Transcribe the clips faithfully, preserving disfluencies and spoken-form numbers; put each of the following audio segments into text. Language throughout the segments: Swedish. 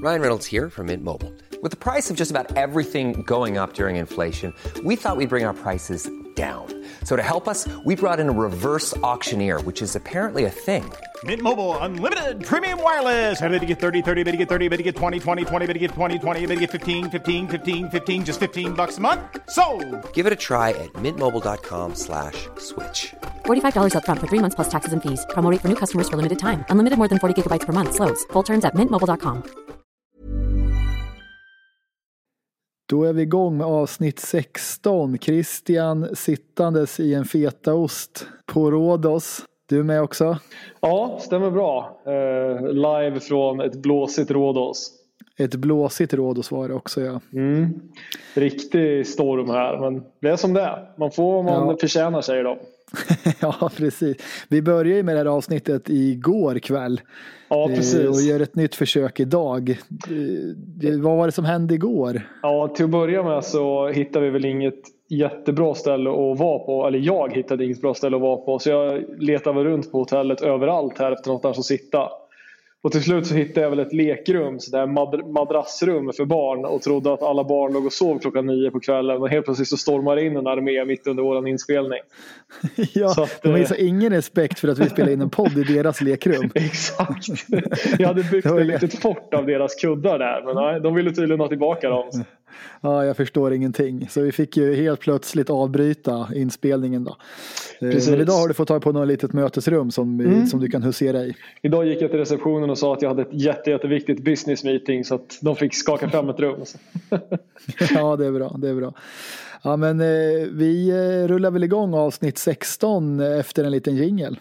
Ryan Reynolds here from Mint Mobile. With the price of just about everything going up during inflation, we thought we'd bring our prices down. So to help us, we brought in a reverse auctioneer, which is apparently a thing. Mint Mobile Unlimited Premium Wireless. How to get thirty, thirty, how to get thirty, how to get twenty, twenty, twenty, how to get twenty, twenty, how to get fifteen, fifteen, fifteen, fifteen, just fifteen bucks a month? Sold! Give it a try at mintmobile.com slash switch. forty-five dollars up front for three months plus taxes and fees. Promo rate for new customers for limited time. Unlimited more than forty gigabytes per month. Slows full terms at mint mobile dot com. Då är vi igång med avsnitt sexton. Christian sittandes i en fetaost på Rhodos. Du är med också? Ja, stämmer bra. Eh, live från ett blåsigt Rhodos. Ett blåsigt Rhodos var det också, ja. Mm. Riktig storm här, men det är som det är. Man får vad man ja. förtjänar, säger de. Ja, precis. Vi började ju med det här avsnittet igår kväll. Ja, precis. Och gör ett nytt försök idag. Vad var det som hände igår? Ja, till att börja med så hittade vi väl inget jättebra ställe att vara på. Eller jag hittade inget bra ställe att vara på. Så jag letade runt på hotellet överallt här efter någonstans att sitta. Och till slut så hittade jag väl ett lekrum, så där mad- madrassrum för barn, och trodde att alla barn låg och sov klockan nio på kvällen. Och helt plötsligt så stormar in en armé mitt under våran inspelning. Ja, så att, de visar ingen respekt för att vi spelar in en podd i deras lekrum. Exakt. Jag hade byggt ett litet fort av deras kuddar där, men nej, de ville tydligen ha tillbaka dem. Ja, jag förstår ingenting. Så vi fick ju helt plötsligt avbryta inspelningen då. Precis. Men idag har du fått ta på något litet mötesrum som, mm. som du kan husera i. Idag gick jag till receptionen och sa att jag hade ett jätte, jätteviktigt business meeting, så att de fick skaka fram ett rum. Ja, det är bra, det är bra. Ja, men eh, vi eh, rullar väl igång avsnitt sexton efter en liten jingle.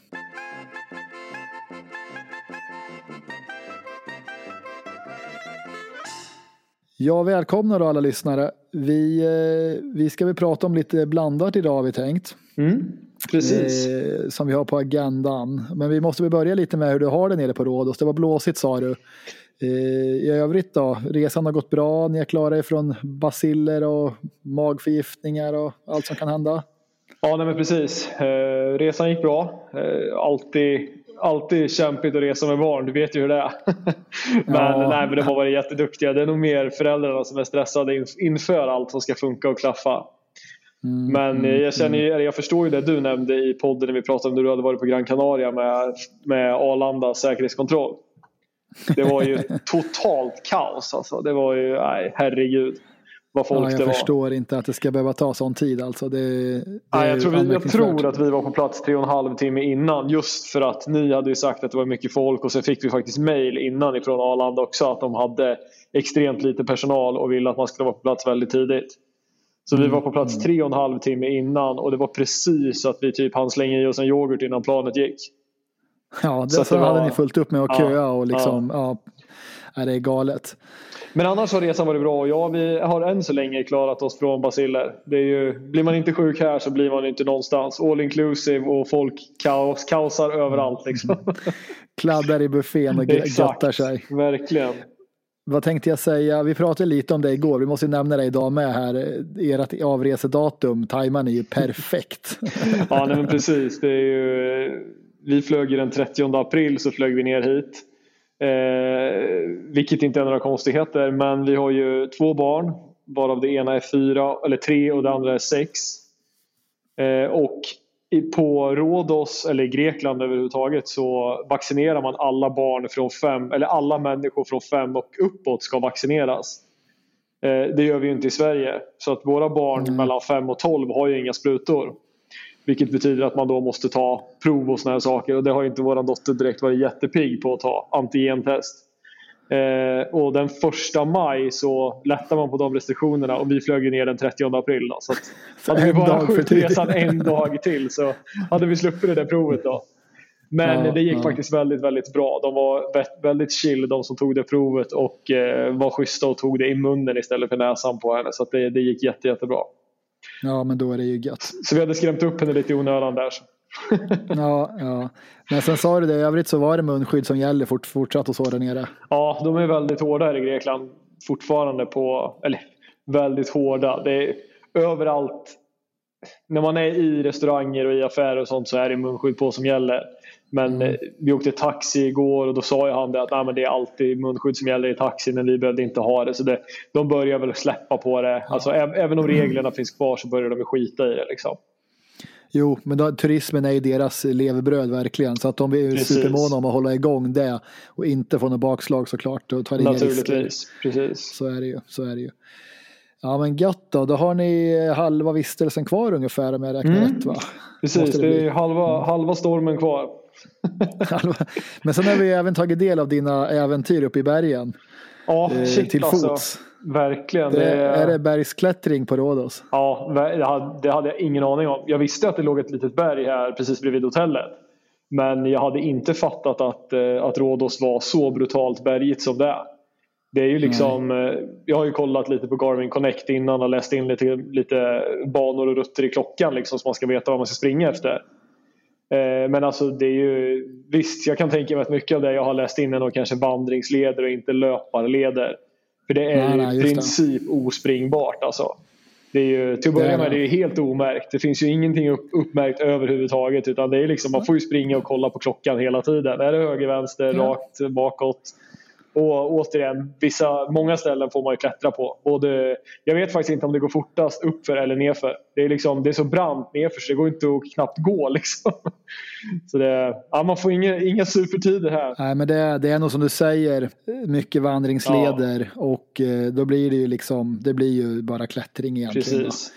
Ja, välkomna då alla lyssnare. Vi, eh, vi ska väl prata om lite blandat idag, har vi tänkt. Mm, precis. Eh, som vi har på agendan. Men vi måste väl börja lite med hur du har det nere på Rhodos. Det var blåsigt, sa du. Eh, I övrigt då? Resan har gått bra. Ni är klara ifrån baciller och magförgiftningar och allt som kan hända? Ja, nej men precis. Eh, resan gick bra. Eh, alltid... Alltid kämpigt att resa med barn, du vet ju hur det är. men, ja. nej, men de har varit jätteduktiga. Det är nog mer föräldrarna som är stressade inför allt som ska funka och klaffa. Mm, men mm, jag känner ju, jag förstår ju det du nämnde i podden när vi pratade om när du hade varit på Gran Canaria med, med Arlanda säkerhetskontroll. Det var ju totalt kaos alltså. Det var ju, nej, herregud. Vad folk ja, jag det var. förstår inte att det ska behöva ta sån tid alltså. Det, det ja, jag, tror vi, jag tror att vi var på plats tre och en halv timme innan, just för att ni hade ju sagt att det var mycket folk, och sen fick vi faktiskt mejl innan ifrån Arlanda också att de hade extremt lite personal och ville att man skulle vara på plats väldigt tidigt. Så mm. vi var på plats mm. tre och en halv timme innan, och det var precis så att vi typ hann slänga i oss en yoghurt innan planet gick. Ja, det, så, så det hade var, ni fullt upp med att köa och liksom, ja, ja, det är galet. Men annars har resan varit bra, och ja, vi har än så länge klarat oss från baciller. Det är ju, blir man inte sjuk här så blir man inte någonstans. All inclusive, och folk kaos, kaosar överallt liksom. Kladdar i buffén och göttar sig. Verkligen. Vad tänkte jag säga? Vi pratade lite om det igår. Vi måste nämna det idag med här. Ert avresedatum, tajman är ju perfekt. Ja, nej, men precis. Det är ju, vi flög ju den trettionde april, så flög vi ner hit. Eh, vilket inte är några konstigheter, men vi har ju två barn, varav det ena är fyra eller tre och det andra är sex. Eh, och i, på Rhodos eller Grekland överhuvudtaget så vaccinerar man alla barn från fem, eller alla människor från fem och uppåt ska vaccineras. Eh, det gör vi ju inte i Sverige, så att våra barn mm. mellan fem och tolv har ju inga sprutor. Vilket betyder att man då måste ta prov och såna här saker. Och det har inte våran dotter direkt varit jättepigg på att ta antigentest. Eh, och den första maj så lättar man på de restriktionerna. Och vi flög ner den trettionde april då. Så att hade vi bara skjutit resan en dag till så hade vi sluppit det där provet då. Men ja, det gick ja. faktiskt väldigt, väldigt bra. De var väldigt chill, de som tog det provet. Och eh, var schyssta och tog det i munnen istället för näsan på henne. Så att det, det gick jätte, jättebra. Ja, men då är det ju gött. Så vi hade skrämt upp henne lite i onödan där. ja, ja. Men sen sa du det, i övrigt så var det munskydd som gäller fort, fortsatt och så där nere. Ja, de är väldigt hårda här i Grekland. Fortfarande på, eller väldigt hårda. Det är överallt när man är i restauranger och i affärer och sånt så är det munskydd på som gäller. Men mm. vi åkte taxi igår och då sa ju han det att nej, men det är alltid munskydd som gäller i taxin, men vi behövde inte ha det. Så det, de börjar väl släppa på det. Ja. Alltså, även om reglerna mm. finns kvar så börjar de skita i det liksom. Jo, men då, turismen är ju deras levebröd verkligen. Så att de är supermåna om att hålla igång det och inte få något bakslag såklart. Och tar inga risker. Precis. Så är det ju, så är det ju. Ja men gött då, då har ni halva vistelsen kvar ungefär om jag räknar mm. rätt va? Precis, det, det är halva, halva stormen kvar. Men sen har vi även tagit del av dina äventyr uppe i bergen. Ja, eh, shit, till alltså. fots. Verkligen. Det, det, är det bergsklättring på Rhodos? Ja, det hade, det hade jag ingen aning om. Jag visste att det låg ett litet berg här precis bredvid hotellet. Men jag hade inte fattat att, att Rhodos var så brutalt bergigt som det är. Det är ju liksom, Nej. Jag har ju kollat lite på Garmin Connect innan och läst in lite, lite banor och rutter i klockan liksom, så man ska veta vad man ska springa efter. Men alltså det är ju, visst jag kan tänka mig att mycket av det jag har läst in är nog kanske vandringsleder och inte löparleder. För det är nej, i princip det. Ospringbart alltså. Det är ju, till att börja med, det är helt omärkt. Det finns ju ingenting upp, uppmärkt överhuvudtaget, utan det är liksom, man får ju springa och kolla på klockan hela tiden. Är det höger, vänster, ja. Rakt, bakåt. Och återigen, vissa, många ställen får man ju klättra på. Både, jag vet faktiskt inte om det går fortast uppför eller nerför. Det är, liksom, det är så brant nerför så det går inte att knappt gå liksom. Så det, ja, man får inga, inga supertider här. Nej, men det, det är nog som du säger, mycket vandringsleder. Ja. Och då blir det ju liksom, det blir ju bara klättring egentligen. Precis.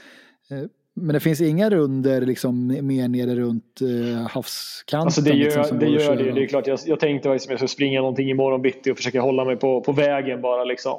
Men det finns inga runder liksom mer nere runt uh, havskanten. Alltså det gör, liksom, som det, gör det. Det är klart, jag, jag tänkte faktiskt att jag skulle springa någonting imorgon bitti och försöka hålla mig på, på vägen bara liksom.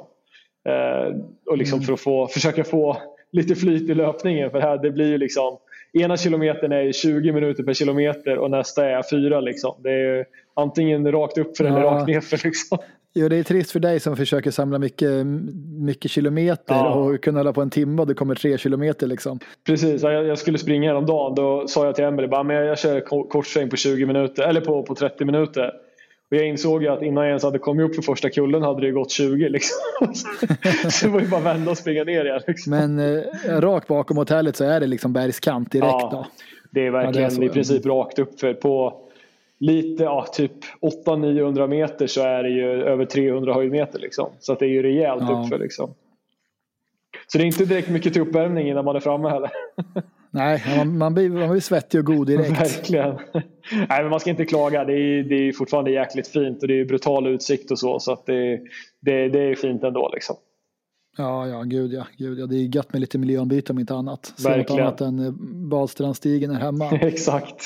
Eh, och liksom mm. för att få, försöka få lite flyt i löpningen. För här det blir ju liksom, ena kilometern är tjugo minuter per kilometer och nästa är fyra liksom. Det är antingen rakt upp för ja. Eller rakt ner för liksom. Jo, det är trist för dig som försöker samla mycket, mycket kilometer ja. Och kunna hålla på en timme och det kommer tre kilometer liksom. Precis, jag, jag skulle springa häromdagen. Då sa jag till Emelie, bara, men jag kör kortsväng på tjugo minuter eller på, på trettio minuter. Och jag insåg ju att innan jag ens hade kommit upp för första kullen hade det gått tjugo liksom. Så det var ju bara vända och springa ner igen liksom. Men eh, rakt bakom hotellet så är det liksom bergskant direkt ja, då? Det är verkligen ja, det är i princip rakt upp för på lite, ja, typ åtta till niohundra meter så är det ju över trehundra höjdmeter liksom. Så att det är ju rejält ja. Uppför liksom. Så det är inte direkt mycket till uppvärmning innan man är framme heller. Nej, man, man, blir, man blir svettig och god direkt. Verkligen. Nej, men man ska inte klaga. Det är, det är fortfarande jäkligt fint och det är brutal utsikt och så. Så att det, det, det är fint ändå liksom. Ja, ja, gud ja, gud ja. Det är gött med lite miljöombyte om inte annat. Så verkligen. Något annat än badstrandstigen är hemma. Exakt.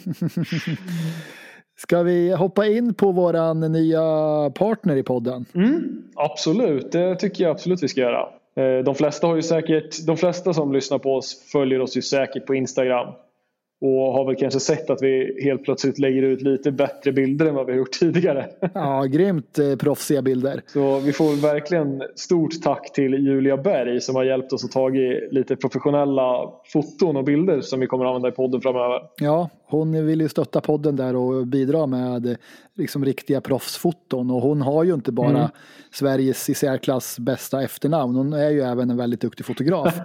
Ska vi hoppa in på våran nya partner i podden? Mm, absolut, det tycker jag absolut vi ska göra. De flesta har ju säkert, de flesta som lyssnar på oss följer oss ju säkert på Instagram. Och har väl kanske sett att vi helt plötsligt lägger ut lite bättre bilder än vad vi har gjort tidigare. Ja, grymt eh, proffsiga bilder. Så vi får verkligen stort tack till Julia Berg som har hjälpt oss att ta lite professionella foton och bilder som vi kommer att använda i podden framöver. Ja, hon vill ju stötta podden där och bidra med liksom riktiga proffsfoton. Och hon har ju inte bara mm. Sveriges i särklass bästa efternamn. Hon är ju även en väldigt duktig fotograf.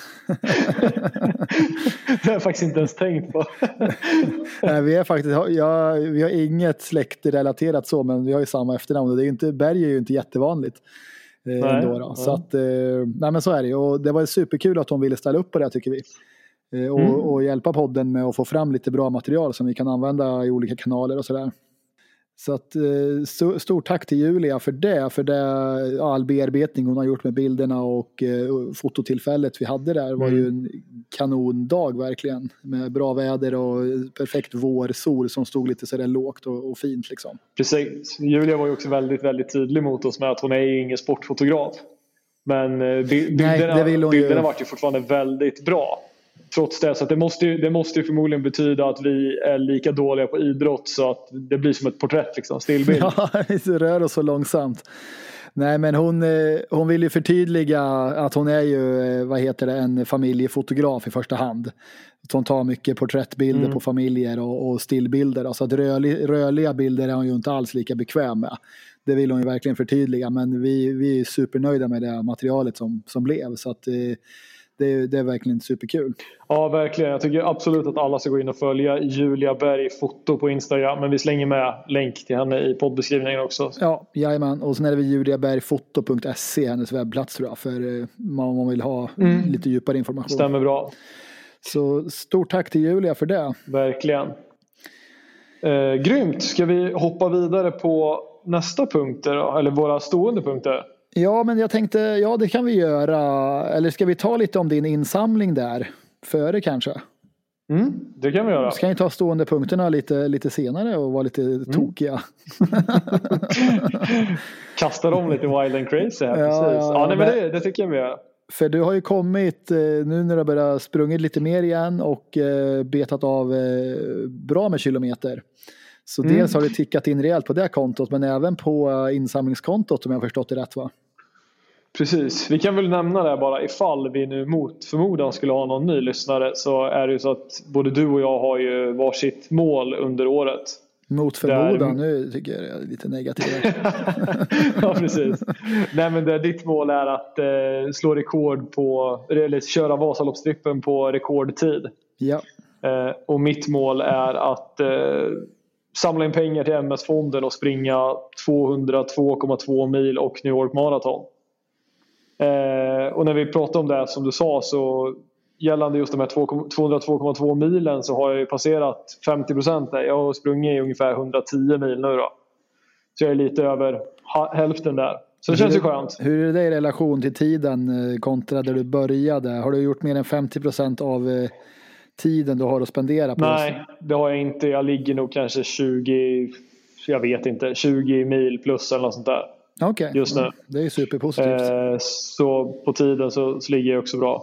Det har jag faktiskt inte ens tänkt på. Nej, vi är faktiskt, ja, vi har inget släktrelaterat så, men vi har ju samma efternamn och det är inte, Berg är ju inte jättevanligt eh, nej, ändå då. Så att, eh, nej men så är det, och det var superkul att hon ville ställa upp på det tycker vi. Eh, och, mm. och hjälpa podden med att få fram lite bra material som vi kan använda i olika kanaler och sådär. Så att eh, stort tack till Julia för det, för det, all bearbetning hon har gjort med bilderna och eh, fototillfället vi hade där var mm. ju en kanondag verkligen, med bra väder och perfekt vårsol som stod lite sådär lågt och, och fint liksom. Precis, Julia var ju också väldigt, väldigt tydlig mot oss med att hon är ju ingen sportfotograf, men eh, bilderna, Nej, bilderna ju... var ju fortfarande väldigt bra. Trots det, så att det måste ju, det måste ju förmodligen betyda att vi är lika dåliga på idrott så att det blir som ett porträtt liksom, stillbild. Ja, det rör oss så långsamt. Nej, men hon, hon vill ju förtydliga att hon är ju, vad heter det, en familjefotograf i första hand. Hon tar mycket porträttbilder mm. på familjer och, och stillbilder. Alltså att rörlig, rörliga bilder är hon ju inte alls lika bekväm med. Det vill hon ju verkligen förtydliga, men vi, vi är supernöjda med det materialet som, som blev. Så att det, det är verkligen superkul. Ja, verkligen. Jag tycker absolut att alla ska gå in och följa Julia Berg foto på Instagram. Men vi slänger med länk till henne i poddbeskrivningen också. Ja, jajamän. Och sen är det juliabergfoto punkt se, hennes webbplats tror jag. För om man vill ha mm. lite djupare information. Stämmer bra. Så stort tack till Julia för det. Verkligen. Eh, grymt. Ska vi hoppa vidare på nästa punkter då? Eller våra stående punkter? Ja, men jag tänkte, ja det kan vi göra. Eller ska vi ta lite om din insamling där? Före kanske? Mm, det kan vi göra. Ska ni ta stående punkterna lite, lite senare och vara lite mm. tokiga? Kasta dem lite wild and crazy här. Ja, precis. Ja, ja, nej, men men, det, det tycker jag vi gör. För du har ju kommit, nu när du börjar sprungit lite mer igen och betat av bra med kilometer. Så mm. dels har du tickat in rejält på det kontot, men även på insamlingskontot om jag har förstått det rätt, va? Precis, vi kan väl nämna det bara ifall vi nu mot förmodan skulle ha någon ny lyssnare, så är det ju så att både du och jag har ju varsitt mål under året. Mot förmodan, där... nu tycker jag det är lite negativt. Ja, precis. Nej, men det, ditt mål är att eh, slå rekord på, eller köra Vasaloppsstrippen på rekordtid. Ja. Eh, och mitt mål är att eh, samla in pengar till M S-fonden och springa tvåhundratvå komma två mil och New York Marathon. Eh, och när vi pratade om det som du sa, så gällande just de här tvåhundratvå komma två milen så har jag ju passerat femtio procent där. Jag har sprungit i ungefär hundratio mil nu då. Så jag är lite över hälften där. Så det känns ju skönt. Hur är det i relation till tiden kontra där du började? Har du gjort mer än femtio procent av tiden du har att spendera på? Nej, det har jag inte. Jag ligger nog kanske tjugo, jag vet inte, tjugo mil plus eller något sånt där. Okej, okay. Just nu. Det är ju superpositivt. Eh, så på tiden så, så ligger jag också bra.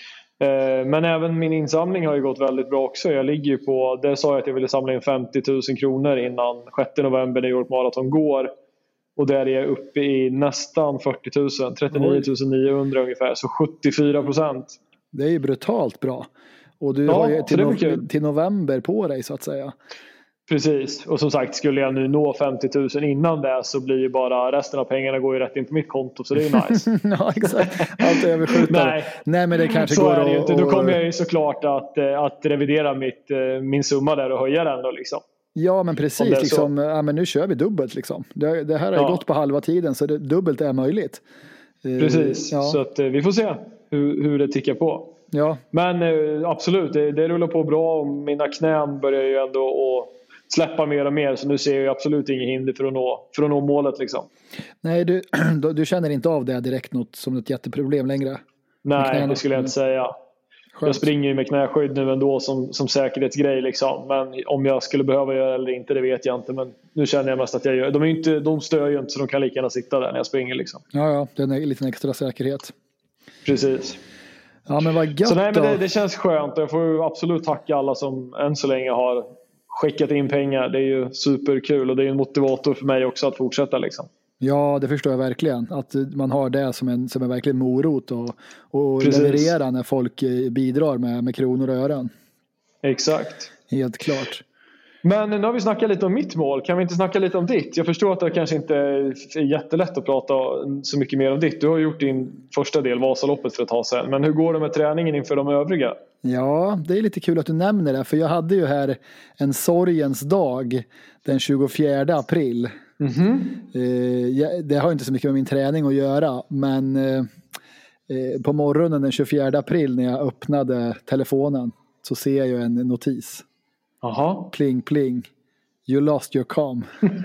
Eh, men även min insamling har ju gått väldigt bra också. Jag ligger ju på, det sa jag att jag ville samla in femtio tusen kronor innan sjätte november när New York Marathon går. Och där är jag uppe i nästan fyrtio tusen, trettionio tusen niohundra ungefär. Så sjuttiofyra procent. Det är ju brutalt bra. Och du ja, har ju till, no- till november på dig så att säga. Precis, och som sagt, skulle jag nu nå femtio tusen innan det så blir ju bara resten av pengarna går ju rätt in på mitt konto, så det är ju nice. Ja, exakt. Allt är överskjutande. Nej, Nej, men det kanske så går är det ju inte. Och... Då kommer jag ju såklart att, att revidera mitt, min summa där och höja den då liksom. Ja, men precis. Liksom, ja, men nu kör vi dubbelt liksom. Det, det här har ja. gått på halva tiden, så det, dubbelt är möjligt. Precis, ja. Så att, vi får se hur, hur det tickar på. Ja. Men absolut, det, det rullar på bra och mina knän börjar ju ändå att släppa mer och mer, så nu ser jag absolut ingen hinder för att nå, för att nå målet liksom. Nej, du, du känner inte av det direkt något som ett jätteproblem längre? Nej, det skulle jag inte säga. Skönt. Jag springer ju med knäskydd nu ändå som, som säkerhetsgrej liksom. Men om jag skulle behöva göra det eller inte, det vet jag inte. Men nu känner jag mest att jag gör. De, är inte, de stör ju inte, så de kan lika gärna sitta där när jag springer liksom. Ja, ja, det är en liten extra säkerhet. Precis. Ja, men vad gött. Så nej, men det, det känns skönt. Jag får absolut tacka alla som än så länge har skickat in pengar. Det är ju superkul och det är en motivator för mig också att fortsätta liksom. Ja, det förstår jag verkligen. Att man har det som en, som en verkligen morot och, och leverera när folk bidrar med, med kronor och ören. Exakt. Helt klart. Men nu har vi snackat lite om mitt mål. Kan vi inte snacka lite om ditt? Jag förstår att det kanske inte är jättelätt att prata så mycket mer om ditt. Du har gjort din första del, Vasaloppet, för ett tag sedan. Men hur går det med träningen inför de övriga? Ja, det är lite kul att du nämner det. För jag hade ju här en sorgens dag den tjugofjärde april. Mm-hmm. Eh, det har inte så mycket med min träning att göra. Men eh, på morgonen den tjugofjärde april när jag öppnade telefonen så ser jag ju en notis. Aha. Pling pling. You lost your com.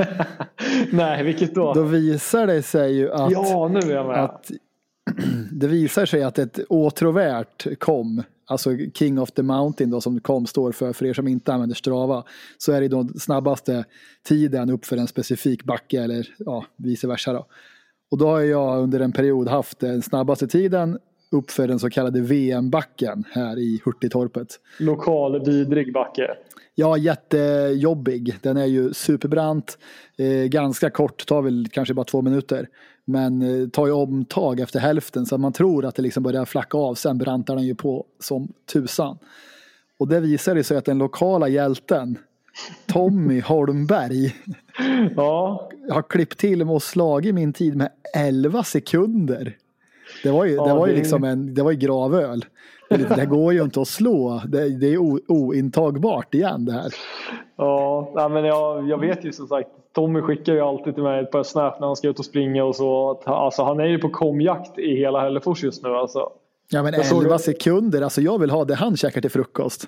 Nej, vilket då? Då visar det sig ju att, ja, nu är jag med. att det visar sig att ett åtråvärt kom, alltså King of the Mountain då, som kom står för, för er som inte använder Strava, så är det då snabbaste tiden upp för en specifik backe eller ja, vice versa då. Och då har jag under en period haft den snabbaste tiden upp för den så kallade V M-backen här i Hurtigtorpet. Lokal vidrig backe. Ja, jättejobbig. Den är ju superbrant. Eh, ganska kort, tar väl kanske bara två minuter. Men eh, tar ju omtag efter hälften så att man tror att det liksom börjar flacka av. Sen brantar den ju på som tusan. Och det visar det sig att den lokala hjälten Tommy Holmberg ja. har klippt till med och slagit min tid med elva sekunder. Det var ju, ja, det var ju det... liksom en, det var ju gravöl. Det, det går ju inte att slå. Det, det är o, ointagbart igen det här. Ja, men jag, jag vet ju som sagt, Tommy skickar ju alltid till mig ett par snap när han ska ut och springa och så. Alltså, han är ju på komjakt i hela Hällefors just nu alltså. Ja, men elva sekunder, alltså jag vill ha det han käkar till frukost.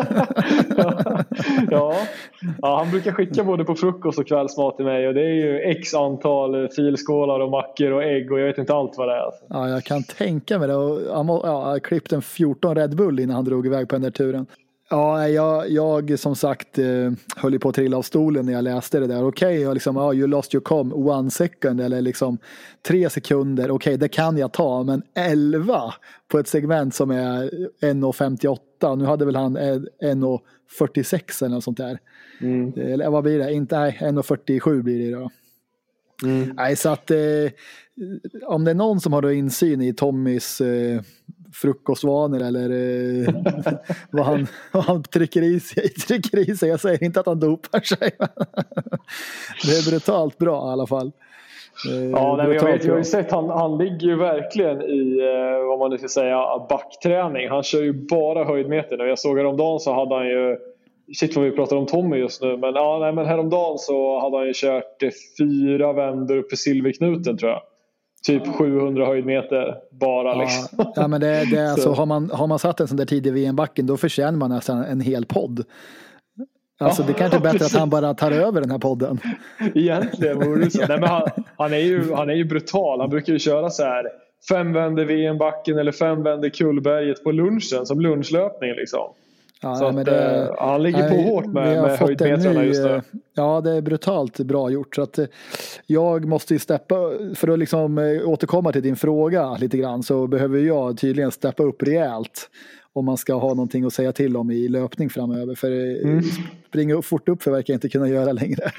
ja. ja, han brukar skicka både på frukost och kvällsmat till mig. Och det är ju x antal filskålar och mackor och ägg och jag vet inte allt vad det är. Alltså. Ja, jag kan tänka mig det. Och han ja, klippte en fjorton Red Bull innan han drog iväg på den där turen. Ja, jag, jag som sagt eh, höll ju på att trilla av stolen när jag läste det där. Okej, okay, liksom, oh, you lost your com one second eller liksom tre sekunder. Okej, okay, det kan jag ta, men elva på ett segment som är en femtioåtta. Nu hade väl han en fyrtiosex eller något sånt där. Mm. Eller vad blir det? Inte, nej, en fyrtiosju blir det då. Mm. Nej, så att eh, om det är någon som har då insyn i Tommys eh, frukostvanor eller eh, vad, han, vad han trycker i sig, trycker i sig. Jag säger inte att han dopar sig. Det är brutalt bra i alla fall. Eh, ja, nej, jag, vet, jag har ju sett han, han ligger ju verkligen i eh, vad man nu ska säga backträning. Han kör ju bara höjdmeter. När jag såg häromdagen så hade han ju shit vad vi pratar om Tommy just nu. Men, ja, nej, men häromdagen så hade han ju kört eh, fyra vändor upp för Silverknuten tror jag. Typ sjuhundra höjdmeter bara ja, liksom. Ja, men det, det är alltså, har man, har man satt en sån där tid i V M-backen då förtjänar man nästan en hel podd. Alltså ja, det kanske är bättre precis. Att han bara tar över den här podden. Egentligen vore det så. Nej, men han, han, är ju, han är ju brutal. Han brukar ju köra så här fem vänder V M-backen eller fem vänder Kullberget på lunchen som lunchlöpning liksom. Ja, så men att, det, han ligger nej, på hårt med, med höjdmetrarna just nu. Ja, det är brutalt bra gjort. Så att jag måste ju steppa, för att liksom återkomma till din fråga lite grann, så behöver jag tydligen steppa upp rejält om man ska ha någonting att säga till om i löpning framöver. För mm. springa fort upp för verkar jag inte kunna göra längre.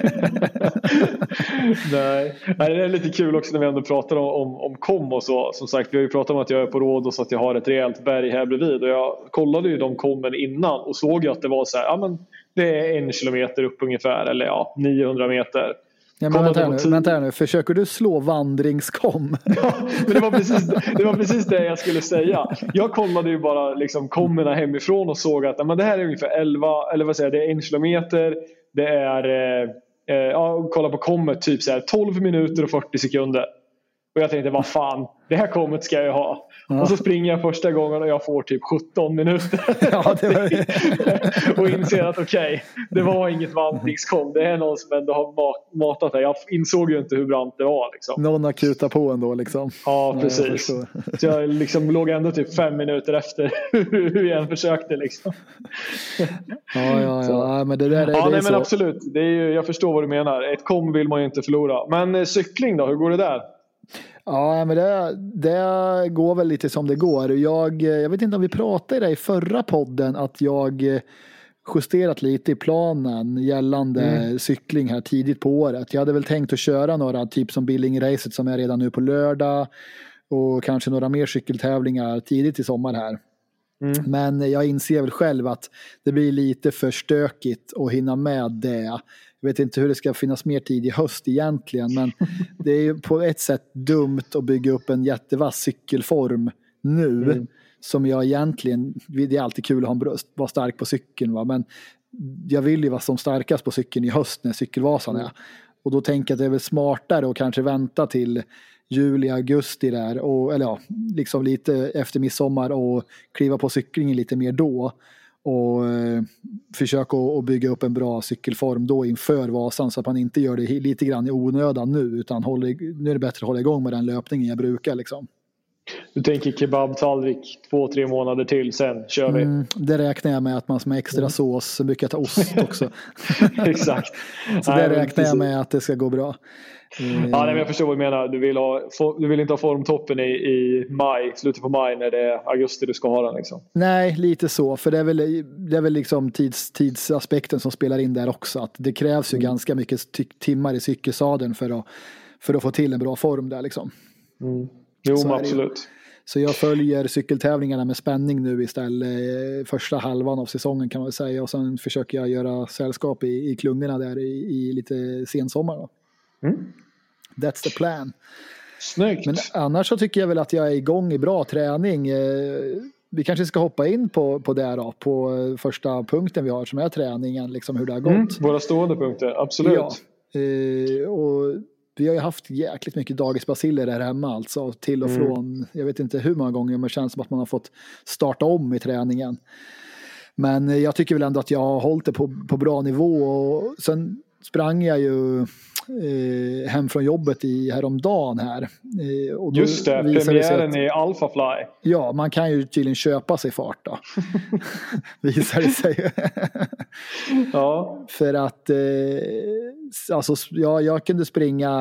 Nej. Nej, det är lite kul också när vi ändå pratar om, om, om kom och så. Som sagt, vi har ju pratat om att jag är på råd och så att jag har ett rejält berg här bredvid. Och jag kollade ju de kommen innan och såg ju att det var så här, ja men det är en kilometer upp ungefär, eller ja, niohundra meter. Ja, men vänta, här nu, vänta här nu, försöker du slå vandringskom? Ja, men det var, precis, det var precis det jag skulle säga. Jag kollade ju bara liksom kommerna hemifrån och såg att men det här är ungefär elva, eller vad säger jag, det är en kilometer, det är eh, eh, ja, kolla på kommet typ så här tolv minuter och fyrtio sekunder. Och jag tänkte, vad fan, det här kommet ska jag ha. Ja. Och så springer jag första gången och jag får typ sjutton minuter. Ja, det var... och inser att okej, okay, det var inget vandringskom. Det är någon som ändå har matat det. Jag insåg ju inte hur brant det var. Liksom. Någon har kutat på ändå liksom. Ja, precis. Jag så jag liksom låg ändå typ fem minuter efter hur jag än försökte. Liksom. Ja, ja, ja. ja men det där är, ja, det nej, är men så. Absolut. Det är ju, jag förstår vad du menar. Ett kom vill man ju inte förlora. Men eh, cykling då, hur går det där? Ja, men det, det går väl lite som det går. Jag, jag vet inte om vi pratade i det i förra podden att jag justerat lite i planen gällande mm. cykling här tidigt på året. Jag hade väl tänkt att köra några typ som Billingracet som är redan nu på lördag och kanske några mer cykeltävlingar tidigt i sommar här. Mm. Men jag inser väl själv att det blir lite för stökigt att hinna med det. Jag vet inte hur det ska finnas mer tid i höst egentligen, men det är ju på ett sätt dumt att bygga upp en jättevass cykelform nu mm. som jag egentligen, det är alltid kul att ha en bröst, vara stark på cykeln va? Men jag vill ju vara som starkast på cykeln i höst när cykelvasan är. Mm. Och då tänker jag att det är väl smartare att kanske vänta till juli, augusti där och, eller ja, liksom lite efter midsommar och kliva på cyklingen lite mer då. Och eh, försöka att bygga upp en bra cykelform då inför Vasan så att man inte gör det lite grann i onödan nu utan håller, nu är det bättre att hålla igång med den löpningen jag brukar liksom. Du tänker kebab-tallrik två, tre månader till, sen kör vi. Mm, det räknar jag med att man som extra mm. sås så brukar jag ta ost också. Exakt. Så det räknar jag med att det ska gå bra. Mm. Ja, nej, men jag förstår vad du menar. Du vill, ha, du vill inte ha formtoppen i, i maj, slutet på maj när det är augusti du ska ha den liksom. Nej, lite så. För det är väl, det är väl liksom tids, tidsaspekten som spelar in där också. Att det krävs ju mm. ganska mycket ty- timmar i cykelsadeln för att, för att få till en bra form där liksom. Mm. Jo, men absolut. Så jag följer cykeltävlingarna med spänning nu istället första halvan av säsongen kan man säga. Och sen försöker jag göra sällskap i, i klungorna där i, i lite sensommar då. Mm. That's the plan. Snyggt. Men annars så tycker jag väl att jag är igång i bra träning. Vi kanske ska hoppa in på, på det då, på första punkten vi har som är träningen, liksom hur det har gått. Mm, våra stående punkter, absolut. Ja, och vi har ju haft jäkligt mycket dagisbaciller här hemma alltså, till och från, mm. jag vet inte hur många gånger, men det känns som att man har fått starta om i träningen. Men jag tycker väl ändå att jag har hållit det på, på bra nivå, och sen sprang jag ju eh, hem från jobbet i häromdagen här. Eh, och då just det, premiären i Alphafly. Ja, man kan ju tydligen köpa sig fart då. Visar det sig. Ja. För att eh, alltså, ja, jag kunde springa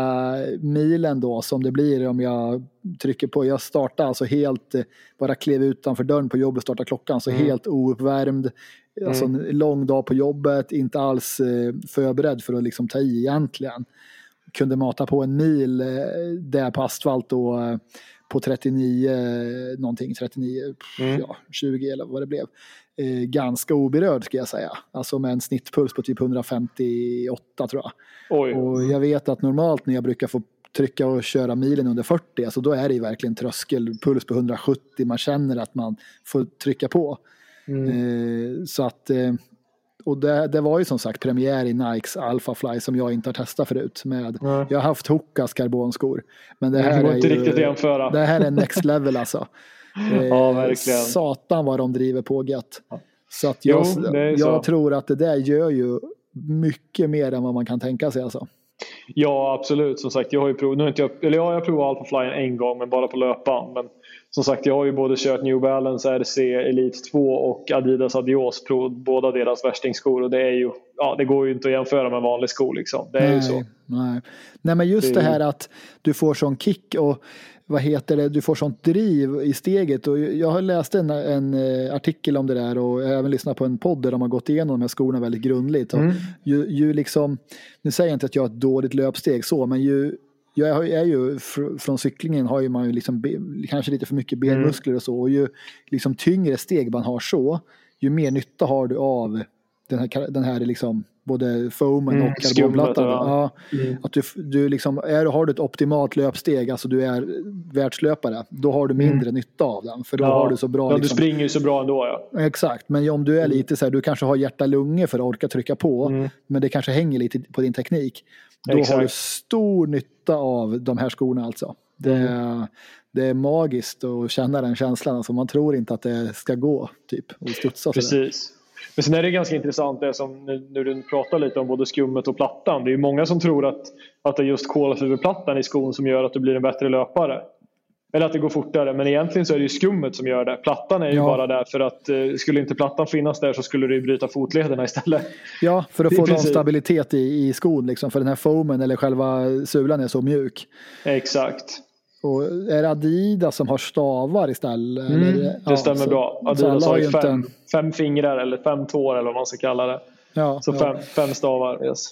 milen då som det blir om jag trycker på. Jag startar alltså helt, bara klev utanför dörren på jobbet, startar klockan, så mm. helt ouppvärmd. Alltså en lång dag på jobbet, inte alls eh, förberedd för att liksom ta i egentligen. Kunde mata på en mil eh, där på asfalt då, eh, på trettionio eh, någonting, trettionio, mm. ja, tjugo eller vad det blev. Eh, ganska oberörd ska jag säga. Alltså med en snittpuls på typ hundrafemtioåtta tror jag. Oj. Och jag vet att normalt när jag brukar få trycka och köra milen under fyrtio, alltså då är det ju verkligen tröskelpuls på hundrasjuttio. Man känner att man får trycka på. Mm. Eh, så att eh, och det, det var ju som sagt premiär i Nikes Alphafly som jag inte har testat förut med. Mm. Jag har haft Hokas karbonskor, men det här det är inte ju riktigt jämföra. Det här är next level alltså. Eh, ja, verkligen. Satan vad de driver på gött. Så att jag, jo, jag så. tror att det där gör ju mycket mer än vad man kan tänka sig alltså. Ja, absolut. Som sagt, jag har ju prov, nu har inte jag, eller ja, jag har provat Alphafly en gång, men bara på löpan. Men som sagt, jag har ju både kört New Balance R C Elite två och Adidas Adios Pro, båda deras värstingskor, och det är ju, ja, det går ju inte att jämföra med en vanlig sko liksom. Det är nej, ju så. Nej. nej, men just det, det här att du får sån kick och vad heter det, du får sånt driv i steget, och jag har läst en, en artikel om det där, och jag har även lyssnat på en podd där de har gått igenom de här skorna väldigt grundligt. Och mm. ju, ju liksom, nu säger jag inte att jag har ett dåligt löpsteg så, men ju jag är ju fr- från cyklingen har ju man ju liksom be, kanske lite för mycket benmuskler och så, och ju liksom tyngre steg man har så, ju mer nytta har du av den här, den här liksom både foamen mm, och karbonplattan. Ja. Mm. Att du, du liksom, är, har du ett optimalt löpsteg, alltså du är världslöpare, då har du mindre mm. nytta av den, för då ja. har du så bra ja, liksom, du springer ju så bra ändå, ja. Exakt, men om du är lite så här, du kanske har hjärta-lungor för att orka trycka på, mm. men det kanske hänger lite på din teknik, då Exakt. Har du stor nytta av de här skorna alltså. Det, mm. det är magiskt att känna den känslan, alltså man tror inte att det ska gå typ, och studsa. Precis. Men sen är det ganska intressant det som när du pratar lite om både skummet och plattan. Det är ju många som tror att, att det är just kolfiberplattan i skon som gör att du blir en bättre löpare. Eller att det går fortare, men egentligen så är det ju skummet som gör det. Plattan är ju ja. bara där för att eh, skulle inte plattan finnas där så skulle det ju bryta fotlederna istället. Ja, för att få någon stabilitet i, i skon liksom, för den här foamen eller själva sulan är så mjuk. Exakt. Och är det Adidas som har stavar istället? Mm, eller? det stämmer ja, så, bra. Adidas har ju fem, en... fem fingrar eller fem tår eller vad man ska kalla det. Ja, så ja. Fem, fem stavar, yes.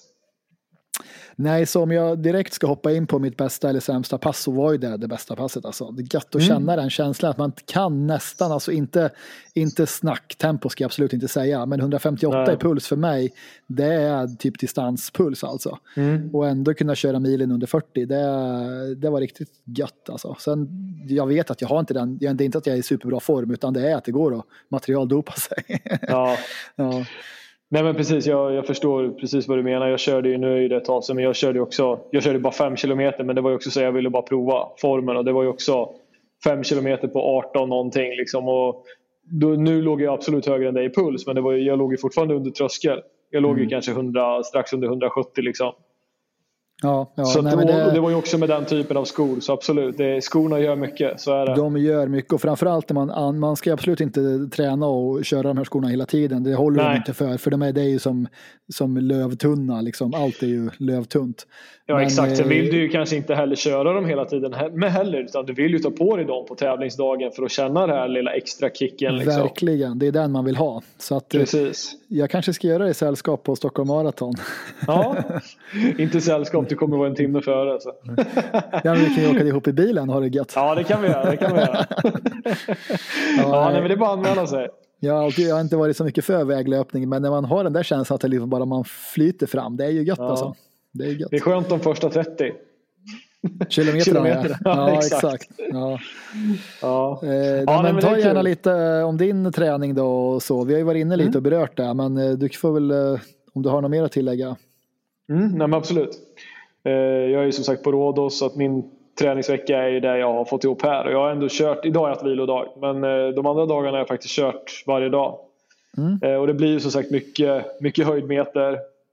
Nej, så om jag direkt ska hoppa in på mitt bästa eller sämsta pass, så var ju det det bästa passet alltså. Det är gött att mm. känna den känslan att man kan nästan, alltså inte, inte snacktempo ska jag absolut inte säga, men hundrafemtioåtta Nej. i puls för mig, det är typ distanspuls alltså. Mm. Och ändå kunna köra milen under fyrtio, det, det var riktigt gött alltså. Sen, jag vet att jag har inte den, det är inte att jag är i superbra form, utan det är att det går att materialdopa sig. Ja. ja. Nej men precis, jag, jag förstår precis vad du menar. Jag körde ju, nu är det ett tag sedan, men jag körde också, jag körde bara fem kilometer, men det var ju också så jag ville bara prova formen, och det var ju också fem kilometer på arton någonting liksom, och då, nu låg jag absolut högre än dig i puls, men det var, jag låg ju fortfarande under tröskel. Jag låg mm. ju kanske hundra, strax under hundrasjuttio liksom. Ja, ja, så nej, då, det... det var ju också med den typen av skor, så absolut, det, skorna gör mycket, så är det. De gör mycket, och framförallt när man, man ska absolut inte träna och köra de här skorna hela tiden, det håller Nej. de inte för, för de är, det är ju som, som lövtunna liksom, allt är ju lövtunt. Ja, men, exakt, sen vill du ju kanske inte heller köra dem hela tiden med heller, utan du vill ju ta på dig dem på tävlingsdagen för att känna den här lilla extra kicken liksom. Verkligen, det är den man vill ha, så att Precis. jag kanske ska göra det i sällskap på Stockholm Marathon. Ja, inte sällskap, du kommer vara en timme före så. Ja, men vi kan ju åka ihop i bilen, har det gött. Ja, det kan vi göra, det kan vi göra. Ja, nej, men det är bara att anmäla sig. Jag har, alltid, jag har inte varit så mycket för väglöpning, men när man har den där känslan att det liksom bara man flyter fram, det är ju gött ja. alltså. Det är gött. Det är skönt de första trettio. Kilometer, Kilometer. Ja, ja, exakt. exakt. Ja. Ja. Eh, Ja, men nej, men ta det är gärna kul. lite om din träning då och så. Vi har ju varit inne lite Mm. och berört det, men eh, du får väl, eh, om du har något mer att tillägga. Mm, nej, men absolut. Eh, jag är ju som sagt på Rhodos, så att min träningsvecka är ju där jag har fått ihop här. Och jag har ändå kört, idag har jag haft vilodag, men eh, de andra dagarna har jag faktiskt kört varje dag. Mm. Eh, och det blir ju som sagt mycket, mycket höjdmeter.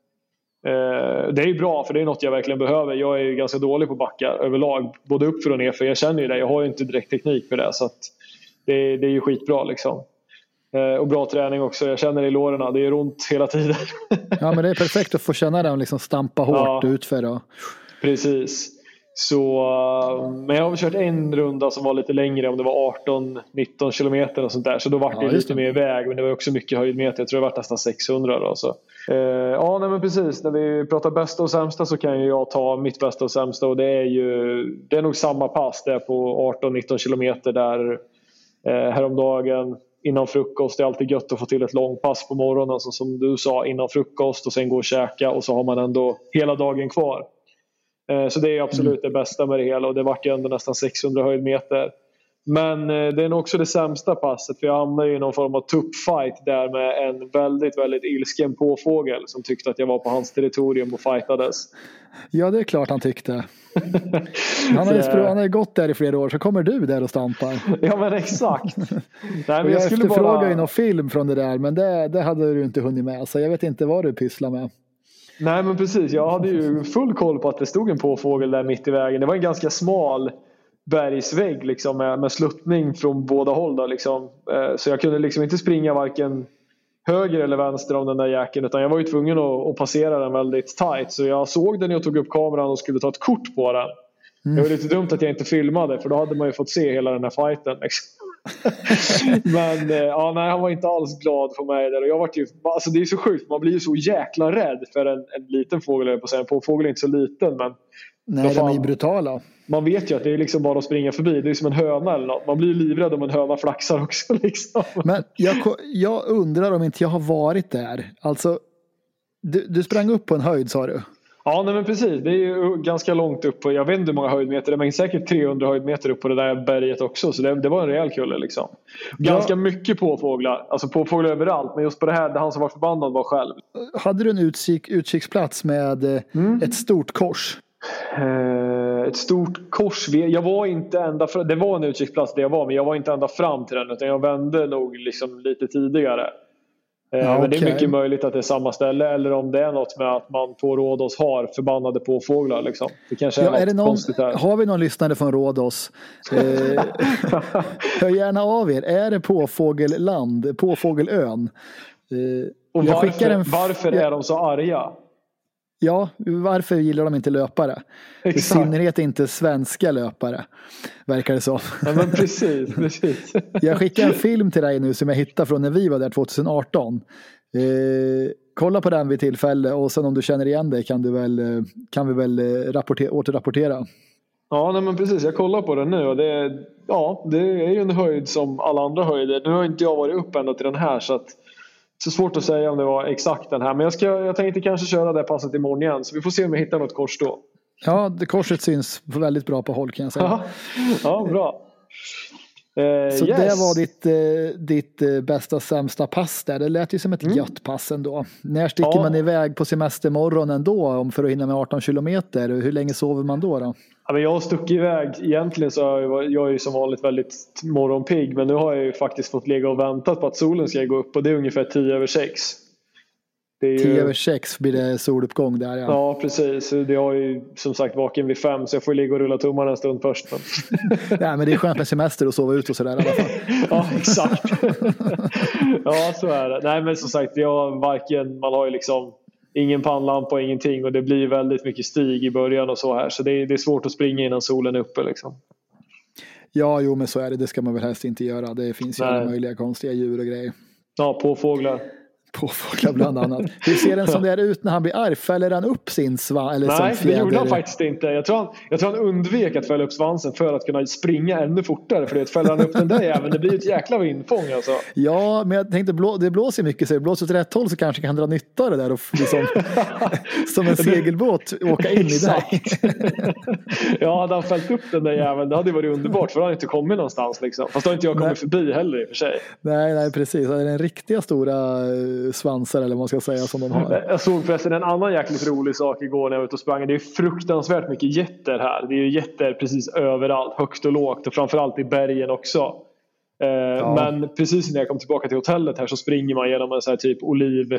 Eh, det är ju bra, för det är något jag verkligen behöver. Jag är ju ganska dålig på backar överlag, både upp för och ner, för jag känner ju det. Jag har ju inte direkt teknik för det, så att det, det är ju skitbra liksom. Eh, och bra träning också. Jag känner det i lårarna, det är ont hela tiden. Ja, men det är perfekt att få känna den liksom stampa hårt Ja. utför då. Precis. Så, men jag har kört en runda som var lite längre, om det var arton nitton kilometer och sånt där. Så då var det Ja, just lite det. mer väg, men det var också mycket höjdmeter. Jag tror det var nästan sexhundra då. Så. Eh, ja, nej, men precis. När vi pratar bästa och sämsta så kan ju jag ta mitt bästa och sämsta. Och det är ju det är nog samma pass. Det är på arton nitton kilometer där eh, häromdagen innan frukost. Det är alltid gött att få till ett långpass på morgonen. Alltså, som du sa, innan frukost och sen gå och käka. Och så har man ändå hela dagen kvar. Så det är absolut det bästa med det hela, och det vart ju ändå nästan sexhundra höjdmeter. Men det är nog också det sämsta passet, för jag hamnade i någon form av tuppfight där med en väldigt, väldigt ilsken påfågel som tyckte att jag var på hans territorium och fightades. Ja, det är klart han tyckte. Han har ju spr- han har ju gått där i flera år, så kommer du där och stampar. Ja, men exakt. Nej, men Och jag jag skulle efterfrågar bara... ju någon film från det där, men det, det hade du inte hunnit med. Så jag vet inte vad du pysslar med. Nej, men precis, jag hade ju full koll på att det stod en påfågel där mitt i vägen. Det var en ganska smal bergsvägg liksom, med, med sluttning från båda håll då, liksom. Så jag kunde liksom inte springa varken höger eller vänster om den där jäkeln, utan jag var ju tvungen att, att passera den väldigt tight. Så jag såg den när jag tog upp kameran och skulle ta ett kort på den. Mm. Det var lite dumt att jag inte filmade, för då hade man ju fått se hela den här fighten liksom. Men ja, nej, han var inte alls glad på mig där. Och jag var ju, alltså det är så sjukt, man blir ju så jäkla rädd för en, en liten fågel på sig. En fågel är inte så liten, men nej, de är ju brutala. Man vet ju att det är liksom bara att springa förbi. Det är som en höna eller något. Man blir ju livrädd om en höna flaxar också liksom. Men jag, jag undrar om inte jag har varit där. Alltså, du, du sprang upp på en höjd, sa du? Ja, nej, men precis. Det är ju ganska långt upp. Jag vet inte hur många höjdmeter det är, men säkert trehundra höjdmeter upp på det där berget också. Så det, det var en rejäl kulle liksom. Ganska ja. mycket påfåglar. Alltså påfåglar överallt. Men just på det här, där han som var förbannad var själv. Hade du en utkik, utkiksplats med mm. ett stort kors? Eh, ett stort kors. Jag var inte ända fram. Det var en utkiksplats där jag var, men jag var inte ända fram till den. Utan jag vände nog liksom lite tidigare. Ja, men okay. Det är mycket möjligt att det är samma ställe, eller om det är något med att man på Rhodos har förbannade påfåglar liksom. Det kanske är, ja, något är det någon, konstigt här. Har vi någon lyssnare från Rhodos? Eh, hör gärna av er. Är det påfågelland, påfågelön? Eh, Och varför, en, varför är de så arga? Ja, varför gillar de inte löpare? Exakt. I synnerhet inte svenska löpare, verkar det så. Ja, men precis, precis. Jag skickar en film till dig nu som jag hittade från när vi var där tjugo arton. Eh, kolla på den vid tillfälle, och sen om du känner igen dig kan, du väl, kan vi väl rapportera, återrapportera. Ja, nej, men precis. Jag kollar på den nu, och det, ja, det är ju en höjd som alla andra höjder. Nu har inte jag varit upp ända till den här, så att så svårt att säga om det var exakt den här. Men jag, ska, jag tänkte kanske köra det passet imorgon igen. Så vi får se om vi hittar något kors då. Ja, det korset syns väldigt bra på håll, kan jag säga. Ja, bra. Eh, så yes. det var ditt, eh, ditt eh, bästa sämsta pass där. Det lät ju som ett mm. gött pass ändå. När sticker ja. man iväg på semestermorgonen då, om för att hinna med arton kilometer? Hur länge sover man då då? Ja, men jag har stuckit iväg. Egentligen så är jag, jag är ju som vanligt väldigt morgonpigg. Men nu har jag ju faktiskt fått ligga och väntat på att solen ska gå upp. Och det är ungefär tio över sex. Ju... tio över sex blir det soluppgång där, ja. Ja, precis. Det har ju som sagt vaken vid fem. Så jag får ligga och rulla tummarna en stund först. Men... ja, men det är skönt med semester och sova ut och sådär i alla fall. Ja, exakt. Ja, så är det. Nej, men som sagt, jag varken, man har ju liksom ingen pannlampa och ingenting. Och det blir väldigt mycket stig i början och så här. Så det är, det är svårt att springa innan solen är uppe liksom. Ja, jo, men så är det. Det ska man väl helst inte göra. Det finns ju alla möjliga konstiga djur och grejer. Ja, påfåglar. påfåglar bland annat. Hur ser den som det är ut när han blir arg? Fäller han upp sin svans? Eller Nej, som det gjorde han faktiskt inte. Jag tror han, jag tror han undvek att fälla upp svansen för att kunna springa ännu fortare. För det fäller han upp den där jäveln, det blir ett jäkla vindfång alltså. Ja, men jag tänkte blå, det blåser mycket, så det blåser åt rätt håll så kanske kan dra nytta av det där och liksom, som en segelbåt åka in i det. Ja, hade han fällt upp den där jäveln, det hade varit underbart, för han hade inte kommit någonstans liksom. Fast då har inte jag kommit nej. förbi heller i och för sig. Nej, nej precis. Det är en riktiga stora svansar eller vad man ska säga som de har. Jag såg förresten en annan jäkligt rolig sak igår när jag var ute och sprang. Det är fruktansvärt mycket jätter här. Det är ju jätter precis överallt, högt och lågt, och framförallt i bergen också. Ja. Men precis när jag kom tillbaka till hotellet här så springer man genom en så här typ oliv,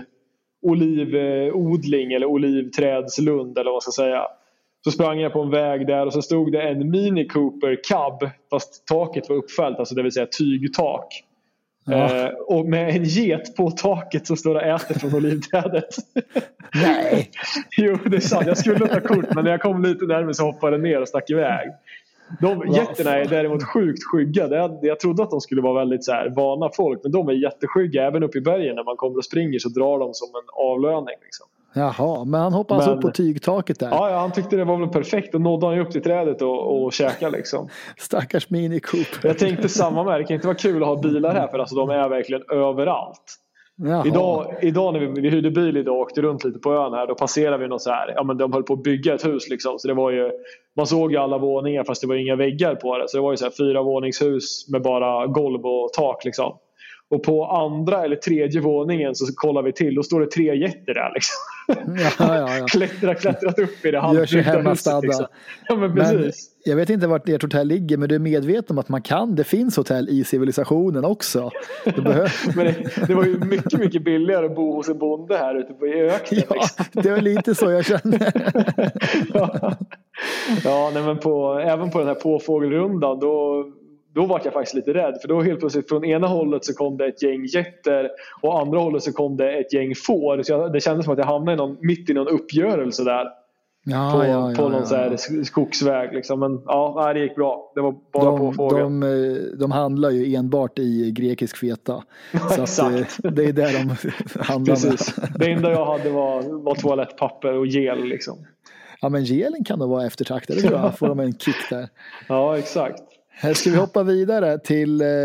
olivodling eller olivträdslund eller vad man ska säga. Så sprang jag på en väg där och så stod det en Mini Cooper Cab, fast taket var uppfällt, alltså det vill säga tygtak. Ja. Eh, och med en get på taket som står och äter från olivträdet. Nej. Jo, det är sant. Jag skulle ta kort, men när jag kom lite närmare så hoppade den ner och stack iväg. De getterna är däremot sjukt skygga. Jag, jag trodde att de skulle vara väldigt så här, vana folk, men de är jätteskygga. Även uppe i bergen när man kommer och springer så drar de som en avlöning liksom. Jaha, men han hoppade men, alltså upp på tygtaket där. Ja, ja, han tyckte det var väl perfekt och nådde han ju upp till trädet och, och käka liksom. Stackars Mini Cooper. Jag tänkte samma med, det kan inte vara kul att ha bilar här, för alltså de är verkligen överallt. Idag, idag när vi, vi hyrde bil idag och åkte runt lite på ön här, då passerade vi något så här, ja men de höll på att bygga ett hus liksom, så det var ju, man såg ju alla våningar fast det var inga väggar på det, så det var ju så här fyra våningshus med bara golv och tak liksom. Och på andra eller tredje våningen så kollar vi till, då står det tre jätter där liksom. Ja, ja, ja. Klättrat, klättrat upp i det halvbyggda huset liksom. Ja, men precis. Men jag vet inte vart ert hotell ligger, men du är medveten om att man kan, det finns hotell i civilisationen också. Det, behöver... men det, det var ju mycket, mycket billigare att bo hos en bonde här ute på öknen. Ja, liksom. Det var lite så jag känner. Ja, ja nej, men på, även på den här påfågelrundan då Då var jag faktiskt lite rädd, för då helt plötsligt från ena hållet så kom det ett gäng jätter och andra hållet så kom det ett gäng får. Så jag, det kändes som att jag hamnade i någon, mitt i någon uppgörelse där. Ja, på, ja, ja, på någon ja, så här skogsväg liksom. Men ja, det gick bra. Det var bara de, på fågel. De, de handlar ju enbart i grekisk feta. Så exakt. Att, det är där de handlar. Precis. Det enda jag hade var, var toalettpapper och gel liksom. Ja, men gelen kan då vara eftertraktade, tror jag. Får de en kick där. Ja, exakt. Här ska vi hoppa vidare till eh,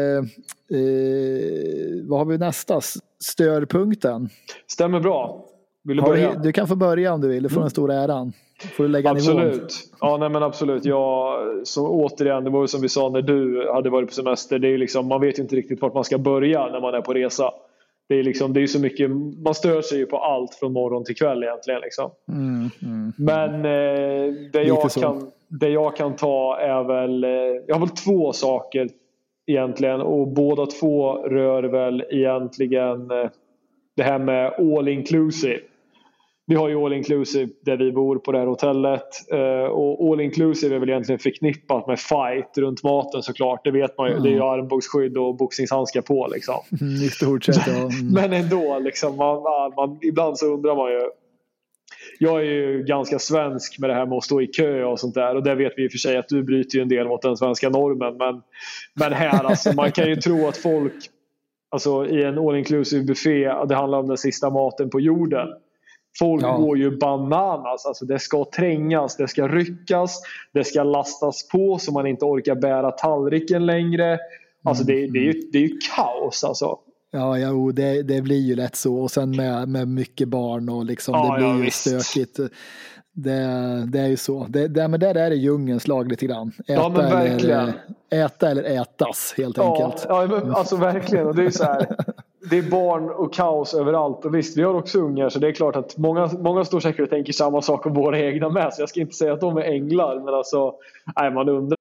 eh, vad har vi nästa? Störpunkten. Stämmer bra. Vill du börja? Du, du kan få börja om du vill. Du får den stora äran. Får du lägga absolut. Nivån. Ja, nej men absolut. Jag, så återigen, det var ju som vi sa när du hade varit på semester. Det är liksom, man vet ju inte riktigt vart man ska börja när man är på resa. Det är liksom, det är så mycket, man stör sig ju på allt från morgon till kväll egentligen liksom. Mm, mm, men eh, det, jag kan, det jag kan ta är väl, eh, jag har väl två saker egentligen, och båda två rör väl egentligen eh, det här med all inclusive. Vi har ju all inclusive där vi bor på det här hotellet, eh, och all inclusive är väl egentligen förknippat med fight runt maten såklart, det vet man ju, mm. det är ju armbågsskydd och boxningshandskar på liksom. Mm, i stort sett, ja. Mm. Men ändå liksom, man, man, ibland så undrar man ju, jag är ju ganska svensk med det här med att stå i kö och sånt där, och där vet vi i och för sig att du bryter ju en del mot den svenska normen, men, men här alltså, man kan ju tro att folk alltså i en all inclusive buffé, det handlar om den sista maten på jorden. Folk ja. går ju bananas, alltså det ska trängas, det ska ryckas, det ska lastas på så man inte orkar bära tallriken längre. Alltså det, det, är, ju, det är ju kaos alltså. Ja, ja det, det blir ju lätt så, och sen med, med mycket barn och liksom, ja, det blir ja, ju visst. stökigt. Det, det är ju så. Det, det, men där är det djungens lag lite grann. Äta, ja, men verkligen. Eller, äta eller ätas helt ja, enkelt. Ja, men, alltså verkligen. Och det är ju så här, det är barn och kaos överallt. Och visst, vi har också ungar, så det är klart att många, många står säkert och tänker samma sak om våra egna med. Så jag ska inte säga att de är änglar, men alltså, nej, man undrar.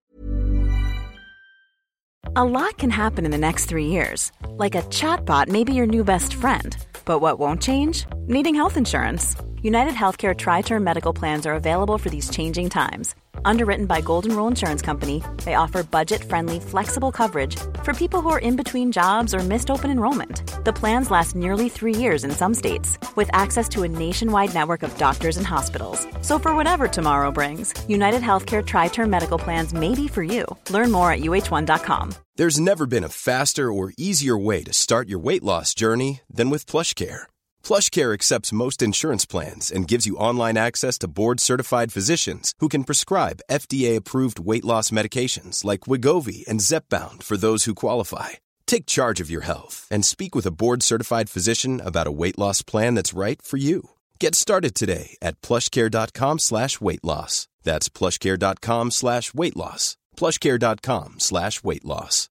A lot can happen in the next three years. Like a chatbot may be your new best friend. But what won't change? Needing health insurance. United Healthcare Tri-Term Medical Plans are available for these changing times. Underwritten by Golden Rule Insurance Company, they offer budget-friendly, flexible coverage for people who are in between jobs or missed open enrollment. The plans last nearly three years in some states, with access to a nationwide network of doctors and hospitals. So for whatever tomorrow brings, United Healthcare Tri-Term Medical Plans may be for you. Learn more at U H one dot com. There's never been a faster or easier way to start your weight loss journey than with PlushCare. PlushCare accepts most insurance plans and gives you online access to board-certified physicians who can prescribe F D A-approved weight loss medications like Wegovy and Zepbound for those who qualify. Take charge of your health and speak with a board-certified physician about a weight loss plan that's right for you. Get started today at plushcare.com slash weight loss. That's plushcare.com slash weight loss. plushcare.com slash weight loss.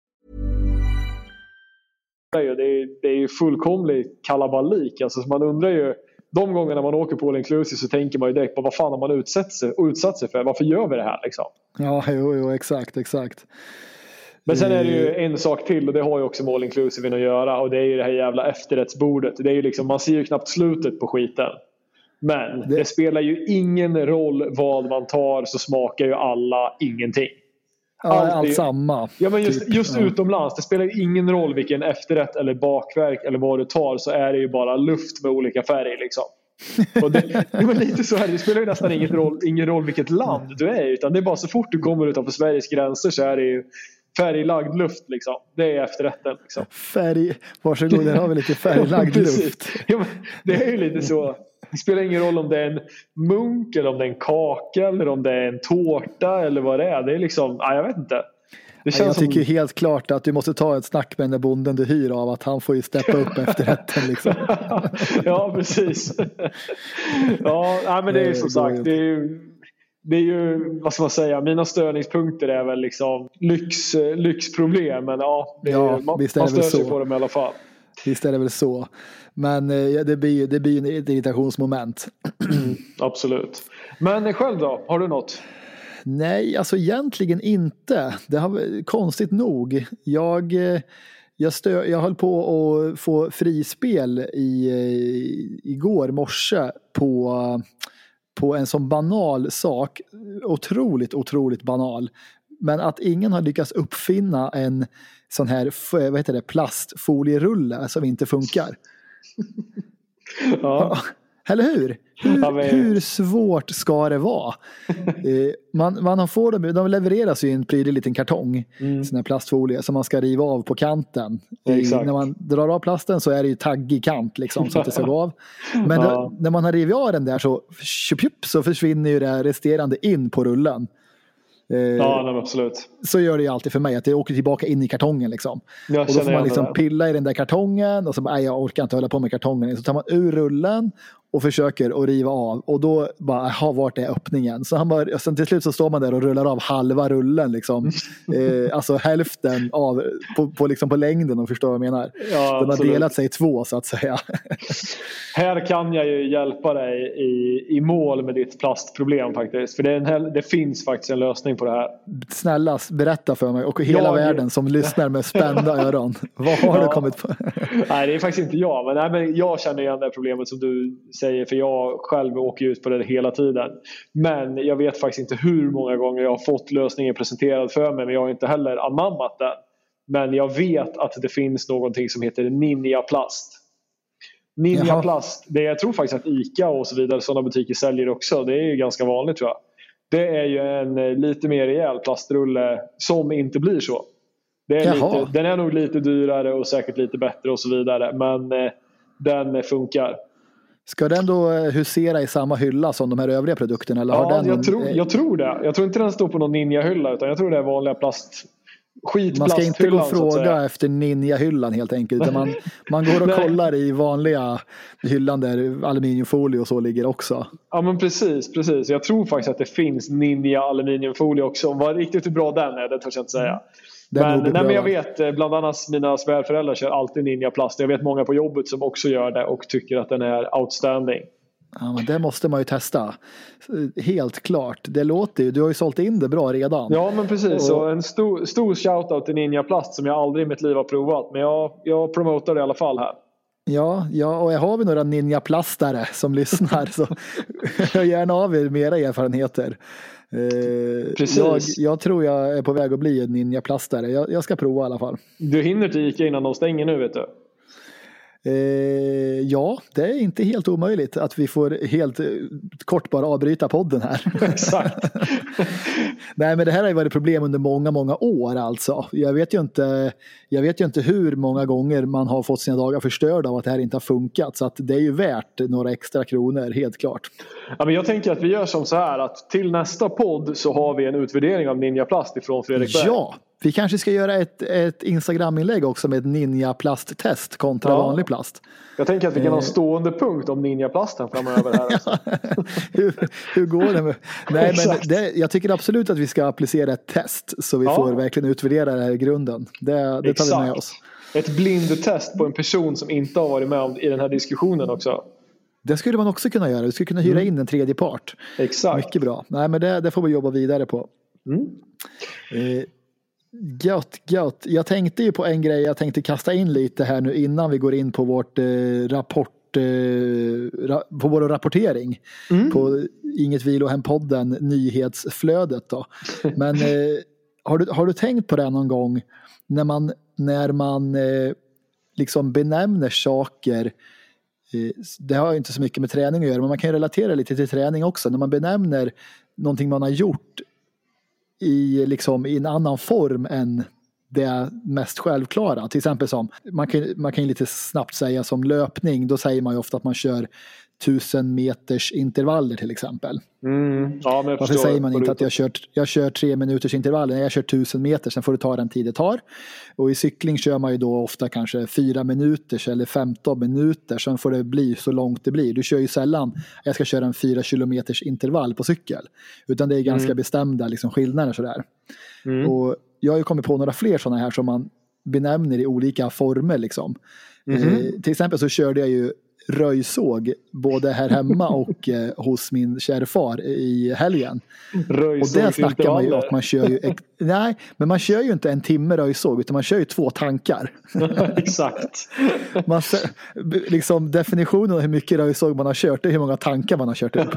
Det är, det är ju fullkomlig kalabalik. Alltså, man undrar ju, de gångerna man åker på all inclusive så tänker man ju direkt på vad fan har man utsatt sig, utsatt sig för? Varför gör vi det här liksom? Ja, jo, jo, exakt, exakt. Men sen är det ju en sak till, och det har ju också med all inclusive att göra, och det är ju det här jävla efterrättsbordet. Det är ju liksom, man ser ju knappt slutet på skiten. Men det, det spelar ju ingen roll vad man tar, så smakar ju alla ingenting. Ja, allt, allt samma. Ja, men just, typ, just ja. utomlands, det spelar ju ingen roll vilken efterrätt eller bakverk eller vad du tar, så är det ju bara luft med olika färger liksom. Och det, det var lite så här, det spelar ju nästan ingen roll, ingen roll vilket land du är, utan det är bara så fort du kommer utanför Sveriges gränser så är det ju färglagd luft liksom. Det är efterrätten liksom. Färg, varsågod, där har vi lite färglagd ja, luft. Ja, men det är ju lite så. Det spelar ingen roll om det är en munk eller om det är en kaka eller om det är en tårta eller vad det är. Det är liksom, nej, jag vet inte. Det känns jag som... tycker helt klart att du måste ta ett snack med den där bonden du hyr av, att han får ju steppa upp efter rätten liksom. Ja, precis. Ja, nej, men det är ju som sagt, det är ju, det är ju, vad ska man säga, mina störningspunkter är väl liksom lyx, lyxproblem, men ja, det är, ja man, visst är man det stör sig så. på dem i alla fall. Visst är det väl så. Men eh, det blir ju det blir ett irritationsmoment. Mm, absolut. Men själv då? Har du något? Nej, alltså egentligen inte. Det har konstigt nog. Jag, jag, stö, jag höll på att få frispel i, igår morse på, på en sån banal sak. Otroligt, otroligt banal. Men att ingen har lyckats uppfinna en sån här, vad heter det, plastfolierulle som inte funkar. Ja. Eller hur? Hur, ja, men... hur svårt ska det vara? man, man får dem, de levereras ju i en prydlig liten kartong, mm. sån här plastfolie som man ska riva av på kanten. I, när man drar av plasten så är det ju taggig kant liksom, så att det ska gå av. Men ja. då, när man har rivit av den där så, tjup, så försvinner ju det resterande in på rullen. Ja, nej, absolut. Så gör det ju alltid för mig, att det åker tillbaka in i kartongen liksom. Och då får man liksom pilla i den där kartongen och så bara, nej, jag orkar inte hålla på med kartongen. Så tar man ur rullen och försöker att riva av, och då bara, ha vart är öppningen? Så han bara, sen till slut så står man där och rullar av halva rullen liksom. eh, alltså hälften av på, på, liksom på längden, om förstår vad jag menar. Ja, den har delat sig i två, så att säga. Här kan jag ju hjälpa dig i, i mål med ditt plastproblem faktiskt, för det, är en, det finns faktiskt en lösning på det här. Snälla, berätta för mig och hela jag... världen som lyssnar med spända öron. Vad har ja. du kommit på? Nej, det är faktiskt inte jag, men, nej, men jag känner igen det här problemet som du säger, för jag själv åker ut på det hela tiden. Men jag vet faktiskt inte hur många gånger jag har fått lösningen presenterad för mig, men jag har inte heller anammat den. Men jag vet att det finns någonting som heter Ninja Plast. Ninja Jaha. Plast, det jag tror faktiskt att ICA och så vidare, sådana butiker säljer också. Det är ju ganska vanligt, tror jag. Det är ju en lite mer rejäl plastrulle som inte blir så. Det är lite, den är nog lite dyrare och säkert lite bättre och så vidare, men eh, den funkar. Ska den då husera i samma hylla som de här övriga produkterna? Eller ja, har den jag, någon... tror, jag tror det. Jag tror inte den står på någon ninja-hylla, utan jag tror det är vanliga plast. Man ska inte gå och fråga efter ninja-hyllan helt enkelt, utan man, man går och kollar i vanliga hyllan där aluminiumfolie och så ligger också. Ja, men precis, precis. Jag tror faktiskt att det finns ninja aluminiumfolie också. Vad riktigt hur bra den är, det törs jag inte säga. Men, nej, men jag vet, bland annat mina svärföräldrar kör alltid Ninja Plast. Jag vet många på jobbet som också gör det och tycker att den är outstanding. Ja, men det måste man ju testa. Helt klart. Det låter ju, du har ju sålt in det bra redan. Ja, men precis. Och... Så en stor, stor shoutout till Ninja Plast som jag aldrig i mitt liv har provat. Men jag, jag promotar det i alla fall här. Ja, ja, och har vi några ninja-plastare som lyssnar så hör gärna av er med era erfarenheter. Eh, Precis. Jag, jag tror jag är på väg att bli en ninja-plastare. Jag, jag ska prova i alla fall. Du hinner till ICA innan de stänger nu, vet du. Eh, ja, det är inte helt omöjligt att vi får helt eh, kort bara avbryta podden här. Exakt. Nej, men det här har ju varit problem under många, många år alltså. Jag vet ju inte, jag vet ju inte hur många gånger man har fått sina dagar förstörda av att det här inte har funkat. Så att det är ju värt några extra kronor, helt klart. Ja, men jag tänker att vi gör som så här att till nästa podd så har vi en utvärdering av Ninjaplast ifrån Fredrik Berg. Ja, vi kanske ska göra ett, ett Instagram-inlägg också med ett Ninja-plasttest kontra ja. vanlig plast. Jag tänker att vi kan ha en stående punkt om Ninja-plasten framöver här. Alltså. hur, hur går det med? Nej, men det, jag tycker absolut att vi ska applicera ett test så vi ja. får verkligen utvärdera det här i grunden. Det, det tar vi med oss. Ett blindtest på en person som inte har varit med i den här diskussionen också. Det skulle man också kunna göra. Vi skulle kunna hyra in en tredje part. Exakt. Mycket bra. Nej, men det, det får vi jobba vidare på. Mm. Eh, gött, gött. Jag tänkte ju på en grej. Jag tänkte kasta in lite här nu innan vi går in på vårt eh, rapport eh, ra, på vår rapportering mm. på Inget Vilohem-podden nyhetsflödet då. Men eh, har, du, har du tänkt på det någon gång när man, när man eh, liksom benämner saker? Det har inte så mycket med träning att göra, men man kan ju relatera lite till träning också. När man benämner någonting man har gjort i, liksom, i en annan form än det mest självklara. Till exempel som, man kan, man kan ju lite snabbt säga som löpning, då säger man ju ofta att man kör tusen meters intervaller till exempel. Mm. Ja, men varför säger man inte att jag kör, jag kör tre minuters intervaller? Jag kör tusen meter, sen får du ta den tid det tar. Och i cykling kör man ju då ofta kanske fyra minuters eller femton minuter, sen får det bli så långt det blir. Du kör ju sällan, jag ska köra en fyra kilometers intervall på cykel. Utan det är ganska mm. bestämda liksom, skillnader sådär. Mm. Och jag har ju kommit på några fler sådana här som man benämner i olika former liksom. Mm. Eh, till exempel så körde jag ju röjsåg både här hemma och eh, hos min kärfar i helgen. Röjsåg, och det snackar man ju att man kör ju nej, men man kör ju inte en timme röjsåg utan man kör ju två tankar. Exakt. Man, liksom definitionen av hur mycket röjsåg man har kört är hur många tankar man har kört upp.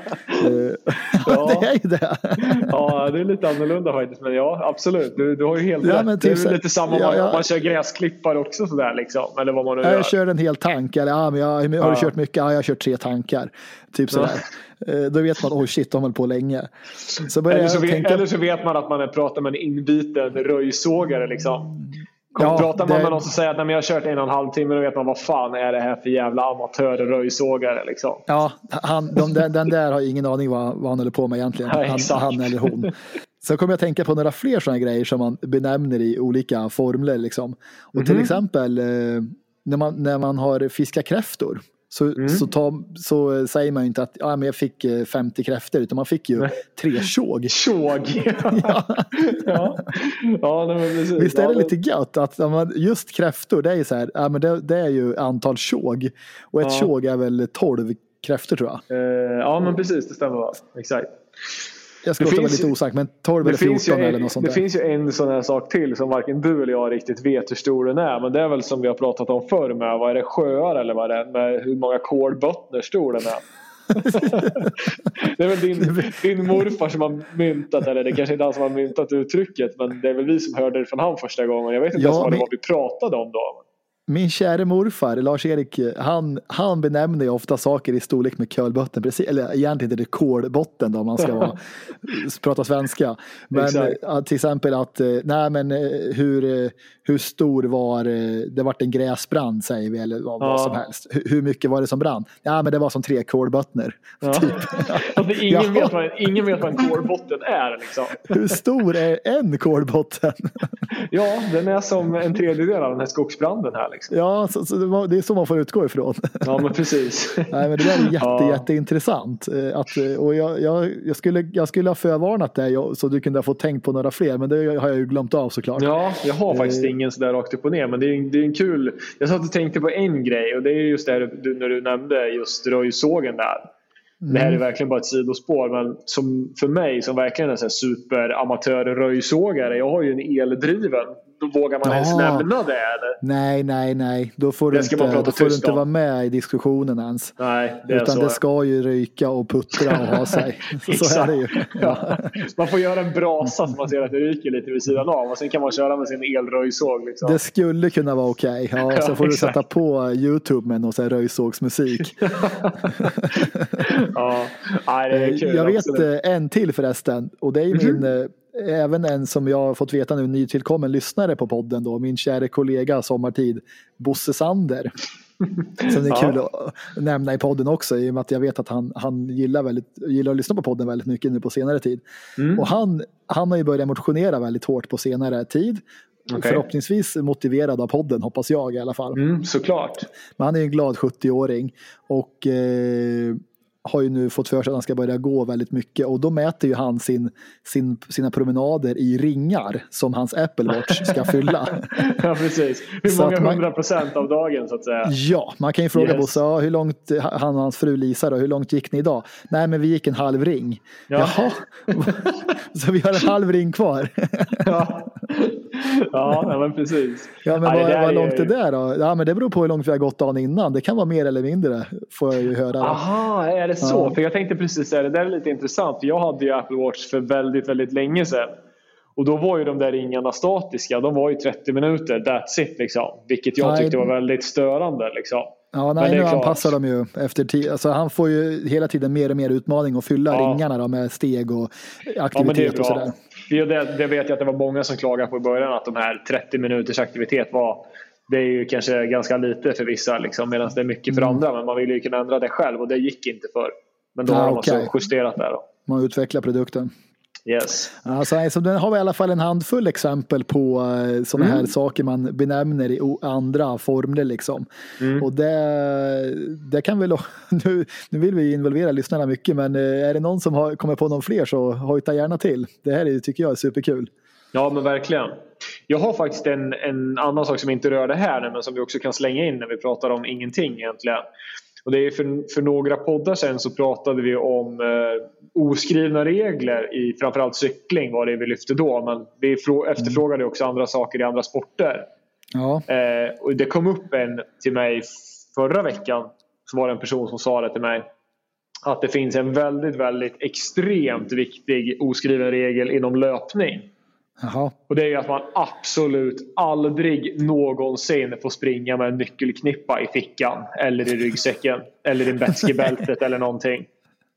Ja, det är ju det. Ja, det är lite annorlunda faktiskt, men ja, absolut. Du, du har ju helt ja, rätt. Men typ det är lite samma ja, ja. man, man kör gräsklippar också sådär liksom, eller vad man nu jag gör. Jag kör en hel tank eller ja, men jag, har ja. du kört mycket? Ja, jag har kört tre tankar. Typ sådär. Ja. Då vet man, oh shit, de håller på länge. Så eller, så vet, tänka... eller så vet man att man pratar med en inbiten röjsågare liksom. Kom, ja, pratar man det... med någon som säger att nej, men jag har kört en och en halv timme, då vet man vad fan är det här för jävla amatör-röjsågare liksom. Ja, han, de, den, den där har ingen aning vad, vad han håller på med egentligen. Ja, han, han eller hon. Så kommer jag tänka på några fler sådana grejer som man benämner i olika formler liksom. Och mm-hmm. till exempel eh, när, man, när man har fiskat kräftor. Så, mm. så, ta, så säger man ju inte att ja, men jag fick femtio kräftor, utan man fick ju nej. tre tjåg. Tjåg, ja. ja. ja nej, men precis. Visst är det ja, lite gött att just kräftor, det är ju så här, ja, men det, det är ju antal tjåg. Och ett ja. tjåg är väl tolv kräftor tror jag. Uh, ja men precis, det stämmer va. Exakt. Jag ska vara lite osäker, men tolv eller fjorton eller något sånt det där. finns ju en sån här sak till som varken du eller jag riktigt vet hur stor den är. Men det är väl som vi har pratat om förr med, vad är det, sjöar eller vad det är, med hur många kolbottner stor den är. Det är väl din, din morfar som har myntat, eller det kanske inte han som har myntat uttrycket, men det är väl vi som hörde det från han första gången. Jag vet inte ja, ens vad men... det var vi pratade om då. Min kära morfar, Lars-Erik, han, han benämner ju ofta saker i storlek med kölbotten. Precis, eller egentligen är det kolbotten då, om man ska vara, prata svenska. Men att, till exempel att, nej men hur, hur stor var, det vart en gräsbrand säger vi, eller vad, ja. vad som helst. Hur, hur mycket var det som brann? Ja men det var som tre kolbottner. Ja. Typ. Alltså, ingen, ja. vet vad, ingen vet vad en kolbotten är liksom. Hur stor är en kolbotten? Ja, den är som en tredjedel av den här skogsbranden här. Liksom. Ja, så, så det, det är så man får utgå ifrån. Ja, men precis. Nej, men det där är jätte, ja. jätteintressant. Att, och jag, jag, jag, skulle, jag skulle ha förvarnat dig så du kunde ha fått tänkt på några fler, men det har jag ju glömt av såklart. Ja, jag har faktiskt eh. ingen sådär rakt upp och ner, men det är, det är en kul... Jag satt och tänkte på en grej, och det är just det du, när du nämnde just röjsågen där. Mm. Det här är verkligen bara ett sidospår, men som för mig som verkligen är en superamatör röjsågare, jag har ju en eldriven då vågar man ens Ja. nämna det eller? Nej, nej, nej. Då får du Det ska inte, man prata då får du tyst inte om. vara med i diskussionen ens. Nej, det är Utan så. det ska ju ryka och puttra och ha sig. Så är det ju. Ja. Man får göra en brasa så man ser att det ryker lite vid sidan av. Och sen kan man köra med sin elröjsåg. Liksom. Det skulle kunna vara okej. Okay. Ja, så Ja, får du exakt. sätta på YouTube med någon sån här röjsågsmusik. Ja, nej, det är kul. Jag vet absolut. eh, en till förresten. Och det är ju min, eh, även en som jag har fått veta nu, nytillkommen lyssnare på podden då. Min kära kollega sommartid, Bosse Sander. Som det är Ja. kul att nämna i podden också, i och med att jag vet att han, han gillar, väldigt, gillar att lyssna på podden väldigt mycket nu på senare tid. Mm. Och han, han har ju börjat motionera väldigt hårt på senare tid. Okej. Förhoppningsvis motiverad av podden, hoppas jag i alla fall. Mm, såklart. Men han är ju en glad sjuttio-åring och eh, har ju nu fått för sig att han ska börja gå väldigt mycket, och då mäter ju han sin, sin, sina promenader i ringar som hans Apple Watch ska fylla. Ja, precis. Hur Så många att man- hundra procent av dagen så att säga? Ja, man kan ju fråga Yes. Bosse, ja, hur långt, han och hans fru Lisa då, hur långt gick ni idag? Nej, men vi gick en halv ring. Ja. Jaha, så vi har en halv ring kvar. Ja, ja men precis. Ja, men Ja, det vad, där vad är- långt är det då? Ja, men det beror på hur långt vi har gått dagen innan. Det kan vara mer eller mindre, får jag ju höra. Då. Aha, är det så? Ja. För jag tänkte precis säga, det där är lite intressant. För jag hade ju Apple Watch för väldigt, väldigt länge sedan. Och då var ju de där ringarna statiska. De var ju trettio minuter, that's it liksom. Vilket jag Nej. tyckte var väldigt störande liksom. Ja, Men nej, det är nu klart. anpassar de ju efter tid. Alltså, han får ju hela tiden mer och mer utmaning att fylla Ja. ringarna då, med steg och Ja, men det är aktivitet och bra. sådär. För det, det vet jag att det var många som klagade på i början, att de här trettio minuters aktivitet var, det är ju kanske ganska lite för vissa liksom, medan det är mycket för Mm. andra, men man vill ju kunna ändra det själv och det gick inte för. Men då Ah, har de okej. alltså justerat det då. Man utvecklar produkten. Yes. Alltså, alltså, den har vi i alla fall en handfull exempel på uh, sådana Mm. här saker man benämner i o- andra formler liksom. Mm. Och det, det kan väl, nu, nu vill vi involvera lyssnarna mycket, men uh, är det någon som har, kommer på någon fler, så hojta gärna till. Det här är, tycker jag är superkul. Ja, men verkligen. Jag har faktiskt en, en annan sak som inte rör det här, men som vi också kan slänga in när vi pratar om ingenting egentligen. Och det är för, för några poddar sedan så pratade vi om eh, oskrivna regler i framförallt cykling, var det vi lyfte då. Men vi frå- efterfrågade också andra saker i andra sporter. Ja, Eh, och det kom upp en till mig förra veckan, så var det en person som sa det till mig, att det finns en väldigt, väldigt extremt viktig oskriven regel inom löpning. jaha. Och det är ju att man absolut aldrig någonsin får springa med en nyckelknippa i fickan eller i ryggsäcken eller i vätskebältet eller någonting.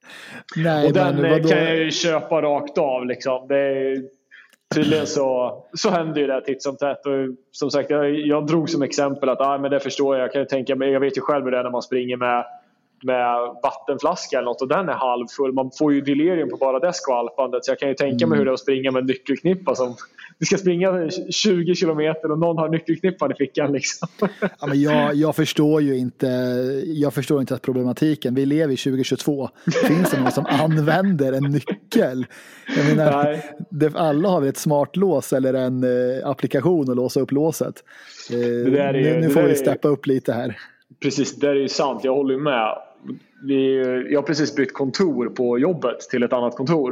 Nej, Och den men eh, vadå? kan jag ju köpa rakt av liksom. Det är, tydligen så, så händer ju det titt som tätt. Och som sagt, jag, jag drog som exempel att ah, men det förstår jag. Jag kan ju tänka mig, jag vet ju själv hur det är när man springer med med vattenflaska eller något och den är halvfull. Man får ju delirium på bara det skvalpandet. Så jag kan ju tänka Mm. mig hur det är att springa med en nyckelknippa som vi ska springa tjugo kilometer och någon har nyckelknippan i fickan liksom. Ja, men jag, jag förstår ju inte jag förstår inte att problematiken. Vi lever i tjugo tjugotvå. Finns det någon som använder en nyckel? Jag menar, Nej. det, alla har väl ett smart lås eller en eh, applikation att låsa upp låset. Eh, Det där är ju- nu nu det får där vi är- steppa upp lite här. Precis, det är ju sant. Jag håller ju med. Vi, jag har precis bytt kontor på jobbet till ett annat kontor.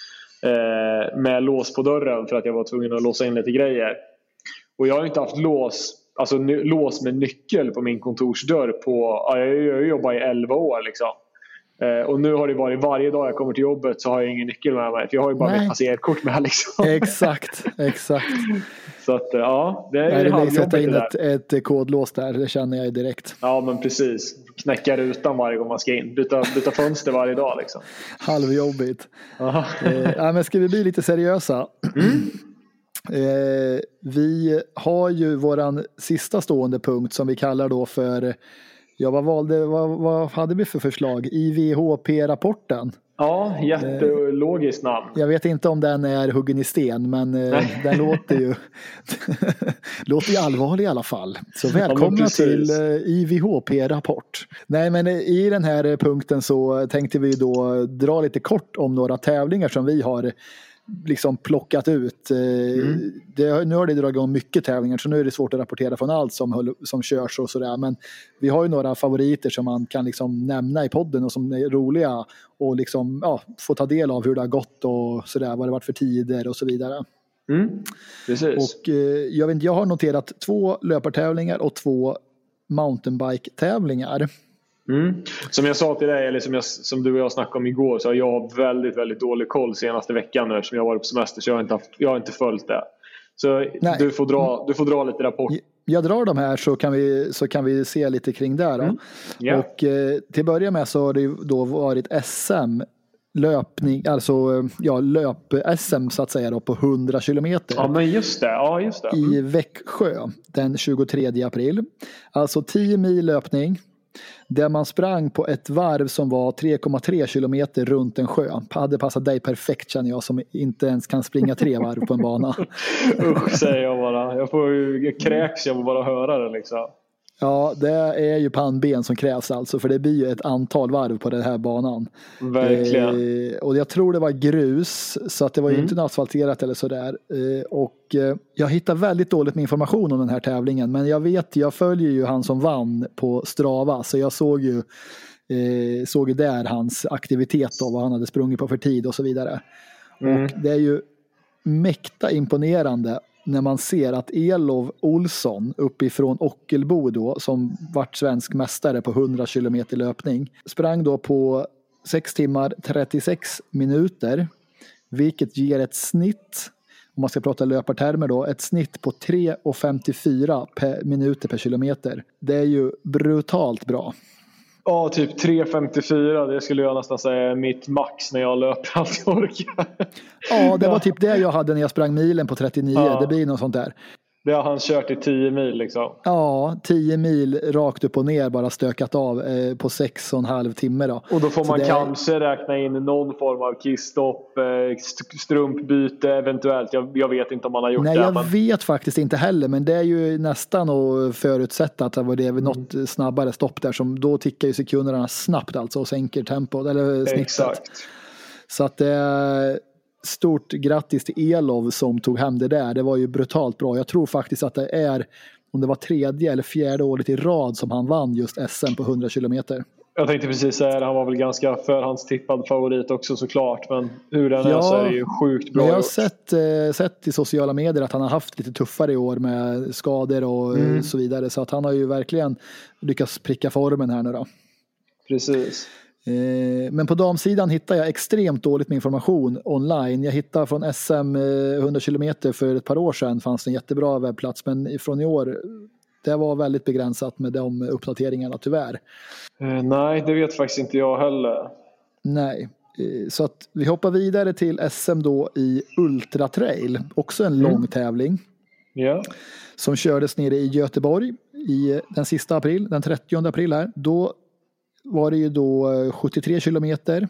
Eh, med lås på dörren för att jag var tvungen att låsa in lite grejer. Och jag har inte haft lås, alltså ny, lås med nyckel på min kontorsdörr på, ja, jag, jag jobbar i elva år liksom. Eh, och nu har det varit varje dag jag kommer till jobbet så har jag ingen nyckel med mig. För jag har ju bara Nej. mitt passerkort med liksom. Exakt, exakt. Så att ja, det är Nej, det blir halvjobbigt sätta det in där. ett, ett kodlås där, det känner jag ju direkt. Ja, men precis. Knäcka rutan varje gång man ska in. Byta, byta fönster varje dag liksom. Halvjobbigt. Aha. Eh, ja, men ska vi bli lite seriösa? Eh, vi har ju våran sista stående punkt som vi kallar då för, ja, vad valde, vad, vad hade vi för förslag? I V H P-rapporten. Ja, jättelogiskt namn. Jag vet inte om den är huggen i sten, men eh, den låter ju låter ju allvarlig i alla fall. Så välkomna precis. till eh, I V H P-rapport. Nej, men eh, i den här eh, punkten så tänkte vi då dra lite kort om några tävlingar som vi har liksom plockat ut. Eh, Mm. det, nu har det dragit igång mycket tävlingar, så nu är det svårt att rapportera från allt som, höll, som körs och sådär. Men vi har ju några favoriter som man kan liksom nämna i podden och som är roliga och liksom, ja, få ta del av hur det har gått och sådär, vad det varit för tider och så vidare. Mm, precis. Och eh, jag vet inte, jag har noterat två löpartävlingar och två mountainbike-tävlingar. Mm. Som jag sa till dig, eller som, jag, som du och jag snackade om igår, så har jag väldigt, väldigt dålig koll senaste veckan nu, som jag har varit på semester, så jag har inte, haft, jag har inte följt det. Så du får, dra, du får dra lite rapport. Jag drar de här så kan vi, så kan vi se lite kring det då. Mm. Yeah. Och eh, till börja med så har det då varit S M löpning, alltså ja, löp-S M så att säga då, på hundra kilometer. Ja, men just det. Ja, just det. Mm. I Växjö den tjugotredje april. Alltså tio mil löpning. Där man sprang på ett varv som var tre komma tre kilometer runt en sjö. Hade passat dig perfekt, känner jag, som inte ens kan springa tre varv på en bana. Usch, säger jag bara. Jag får ju kräks, jag får bara höra det liksom. Ja, det är ju pannben som krävs alltså, för det blir ju ett antal varv på den här banan. Verkligen. Eh, och jag tror det var grus, så att det var ju mm. inte asfalterat eller sådär. Eh, och eh, jag hittar väldigt dåligt med information om den här tävlingen, men jag vet, jag följer ju han som vann på Strava, så jag såg ju eh, såg ju där hans aktivitet då, vad han hade sprungit på för tid och så vidare. Mm. Och det är ju mäkta imponerande när man ser att Elov Olsson uppifrån Ockelbo då, som vart svensk mästare på hundra kilometer löpning, sprang då på sex timmar trettiosex minuter, vilket ger ett snitt, om man ska prata löpartermer då, ett snitt på tre komma femtiofyra per minuter per kilometer. Det är ju brutalt bra. Ja, typ tre komma femtiofyra, det skulle jag nästan säga är mitt max när jag löper allt jag orkar. Ja, det var typ det jag hade när jag sprang milen på trettionio, ja. Det blir något sånt där. Det har han kört i tio mil liksom. Ja, tio mil rakt upp och ner, bara stökat av eh, på sex och en halv timme då. Och då får man det... kanske räkna in någon form av kissstopp, eh, strumpbyte eventuellt. Jag, jag vet inte om man har gjort Nej, det. Nej, jag men... vet faktiskt inte heller, men det är ju nästan att förutsätta att det var det mm. något snabbare stopp där, som då tickar ju sekunderna snabbt alltså och sänker tempot eller snittet. Exakt. Så att det är... Stort grattis till Elov som tog hem det där. Det var ju brutalt bra. Jag tror faktiskt att det är, om det var tredje eller fjärde året i rad som han vann just S M på hundra kilometer. Jag tänkte precis säga det, han var väl ganska förhandstippad favorit också såklart. Men hur den ja, är så är det ju sjukt bra. Jag har gjort. sett, eh, sett i sociala medier att han har haft lite tuffare i år med skador och mm. så vidare. Så att han har ju verkligen lyckats pricka formen här nu då. Precis. Men på damsidan hittar jag extremt dåligt med information online. Jag hittade från S M hundra kilometer för ett par år sedan, fanns det en jättebra webbplats, men från i år det var väldigt begränsat med de uppdateringarna tyvärr. Eh, nej, det vet faktiskt inte jag heller. Nej, så att vi hoppar vidare till S M då i Ultra Trail, också en mm. lång tävling. Ja. Som kördes nere i Göteborg i den sista april, den trettionde april här. Då var det ju då sjuttiotre kilometer,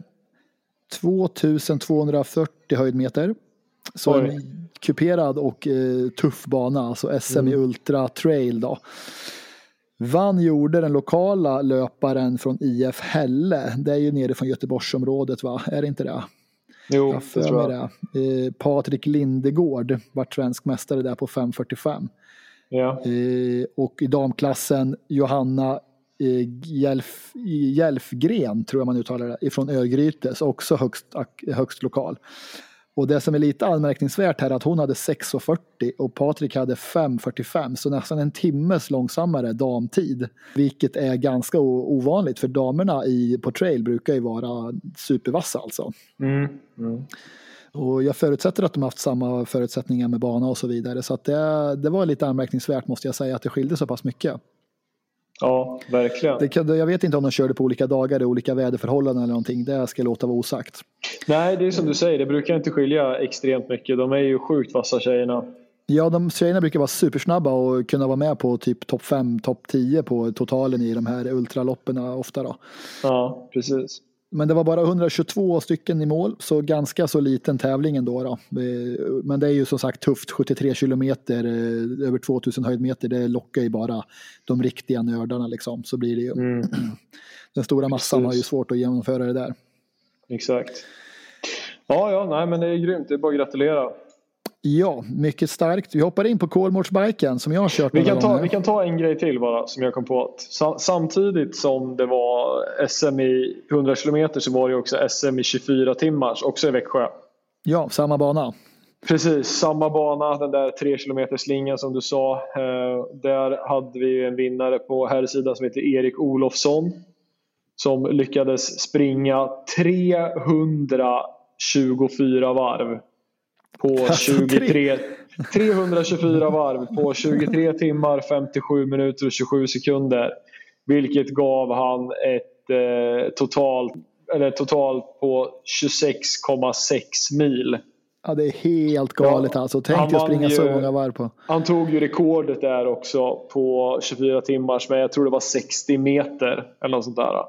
tvåtusentvåhundrafyrtio höjdmeter. Så Oj. En kuperad och eh, tuff bana, alltså S M mm. i Ultra Trail då. Vann gjorde den lokala löparen från I F Hälle. Det är ju nere från Göteborgsområdet, va? Är det inte det? Jo, jag det tror jag. Det. Eh, Patrik Lindegård var svensk mästare där på fem fyrtiofem. Ja. Eh, och i damklassen Johanna Hjälf, Hjälfgren tror jag man uttalar det, ifrån Örgryte, så också högst, högst lokal. Och det som är lite anmärkningsvärt här är att hon hade sex fyrtio och Patrik hade fem fyrtiofem, så nästan en timmes långsammare damtid, vilket är ganska ovanligt, för damerna i, på trail brukar ju vara supervassa alltså. Mm. Mm. Och jag förutsätter att de har haft samma förutsättningar med bana och så vidare, så att det, det var lite anmärkningsvärt, måste jag säga, att det skilde så pass mycket. Ja, verkligen. Det, jag vet inte om de körde på olika dagar, olika väderförhållanden eller någonting. Det ska låta vara osagt. Nej, det är som du säger. Det brukar inte skilja extremt mycket. De är ju sjukt vassa tjejerna. Ja, de tjejerna brukar vara supersnabba och kunna vara med på typ topp fem, topp tio på totalen i de här ultralopperna ofta då. Ja, precis. Men det var bara etthundratjugotvå stycken i mål, så ganska så liten tävling ändå då. Men det är ju som sagt tufft, sjuttiotre kilometer, över tvåtusen höjdmeter, det lockar ju bara de riktiga nördarna liksom, så blir det ju. Mm. Den stora massan Precis. Har ju svårt att genomföra det där. Exakt. Ja, ja, nej men det är grymt, det är bara att gratulera. Ja, mycket starkt. Vi hoppar in på Kolmårdsbiken som jag har kört. Vi kan, ta, vi kan ta en grej till bara som jag kom på. Samtidigt som det var S M i hundra kilometer så var det också S M i tjugofyra timmars, också i Växjö. Ja, samma bana. Precis, samma bana, den där tre kilometer slingan som du sa. Eh, där hade vi en vinnare på här sidan som heter Erik Olofsson, som lyckades springa trehundratjugofyra varv på tjugotre, trehundratjugofyra varv på tjugotre timmar, femtiosju minuter och tjugosju sekunder. Vilket gav han ett eh, totalt, eller totalt på tjugosex komma sex mil. Ja, det är helt galet ja, alltså. Tänk dig att springa ju, så många varv på. Han tog ju rekordet där också på tjugofyra timmar, men jag tror det var sextio meter eller något sånt där.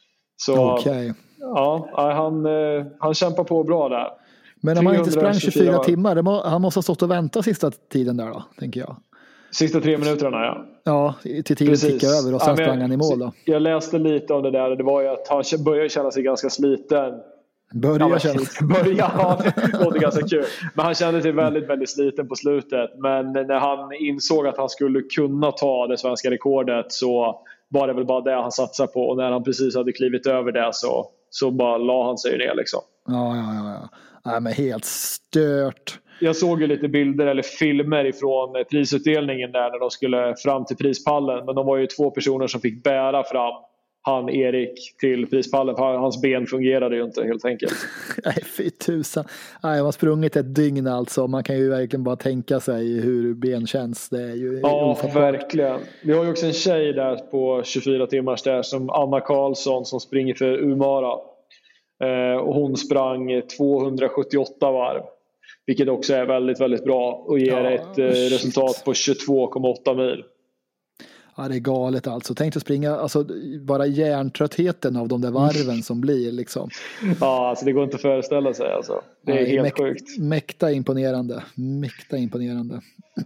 Så okay. ja, han, han kämpar på bra där. Men om man inte sprang tjugofyra var... timmar, han måste ha stått och väntat sista tiden där då, tänker jag. Sista tre minuterna, ja. Ja, till tiden tickade över och sen ja, sprang han i mål då. Jag läste lite om det där. Det var ju att han började känna sig ganska sliten. Börja ja, känna sig. Börja, ja, det låter ganska kul. Men han kände sig väldigt, väldigt sliten på slutet. Men när han insåg att han skulle kunna ta det svenska rekordet så var det väl bara det han satsade på. Och när han precis hade klivit över det så, så bara la han sig ner liksom. Ja, ja, ja. ja. Nej, men helt stört. Jag såg ju lite bilder eller filmer ifrån prisutdelningen där när de skulle fram till prispallen. Men de var ju två personer som fick bära fram han Erik till prispallen. Hans ben fungerade ju inte helt enkelt. Nej, fy tusan. Nej, jag har sprungit ett dygn alltså. Man kan ju verkligen bara tänka sig hur ben känns. Det är ju ja, verkligen. Vi har ju också en tjej där på tjugofyra timmars där som Anna Karlsson som springer för Umara. Eh, och hon sprang tvåhundrasjuttioåtta varv. Vilket också är väldigt, väldigt bra och ger ja, ett eh, resultat på tjugotvå komma åtta mil. Ja, det är galet alltså. Tänk att springa, alltså bara hjärntröttheten av de där varven som blir liksom. Ja, alltså det går inte att föreställa sig alltså. Det är Nej, helt mäk- sjukt. Mäkta imponerande. Mäkta imponerande.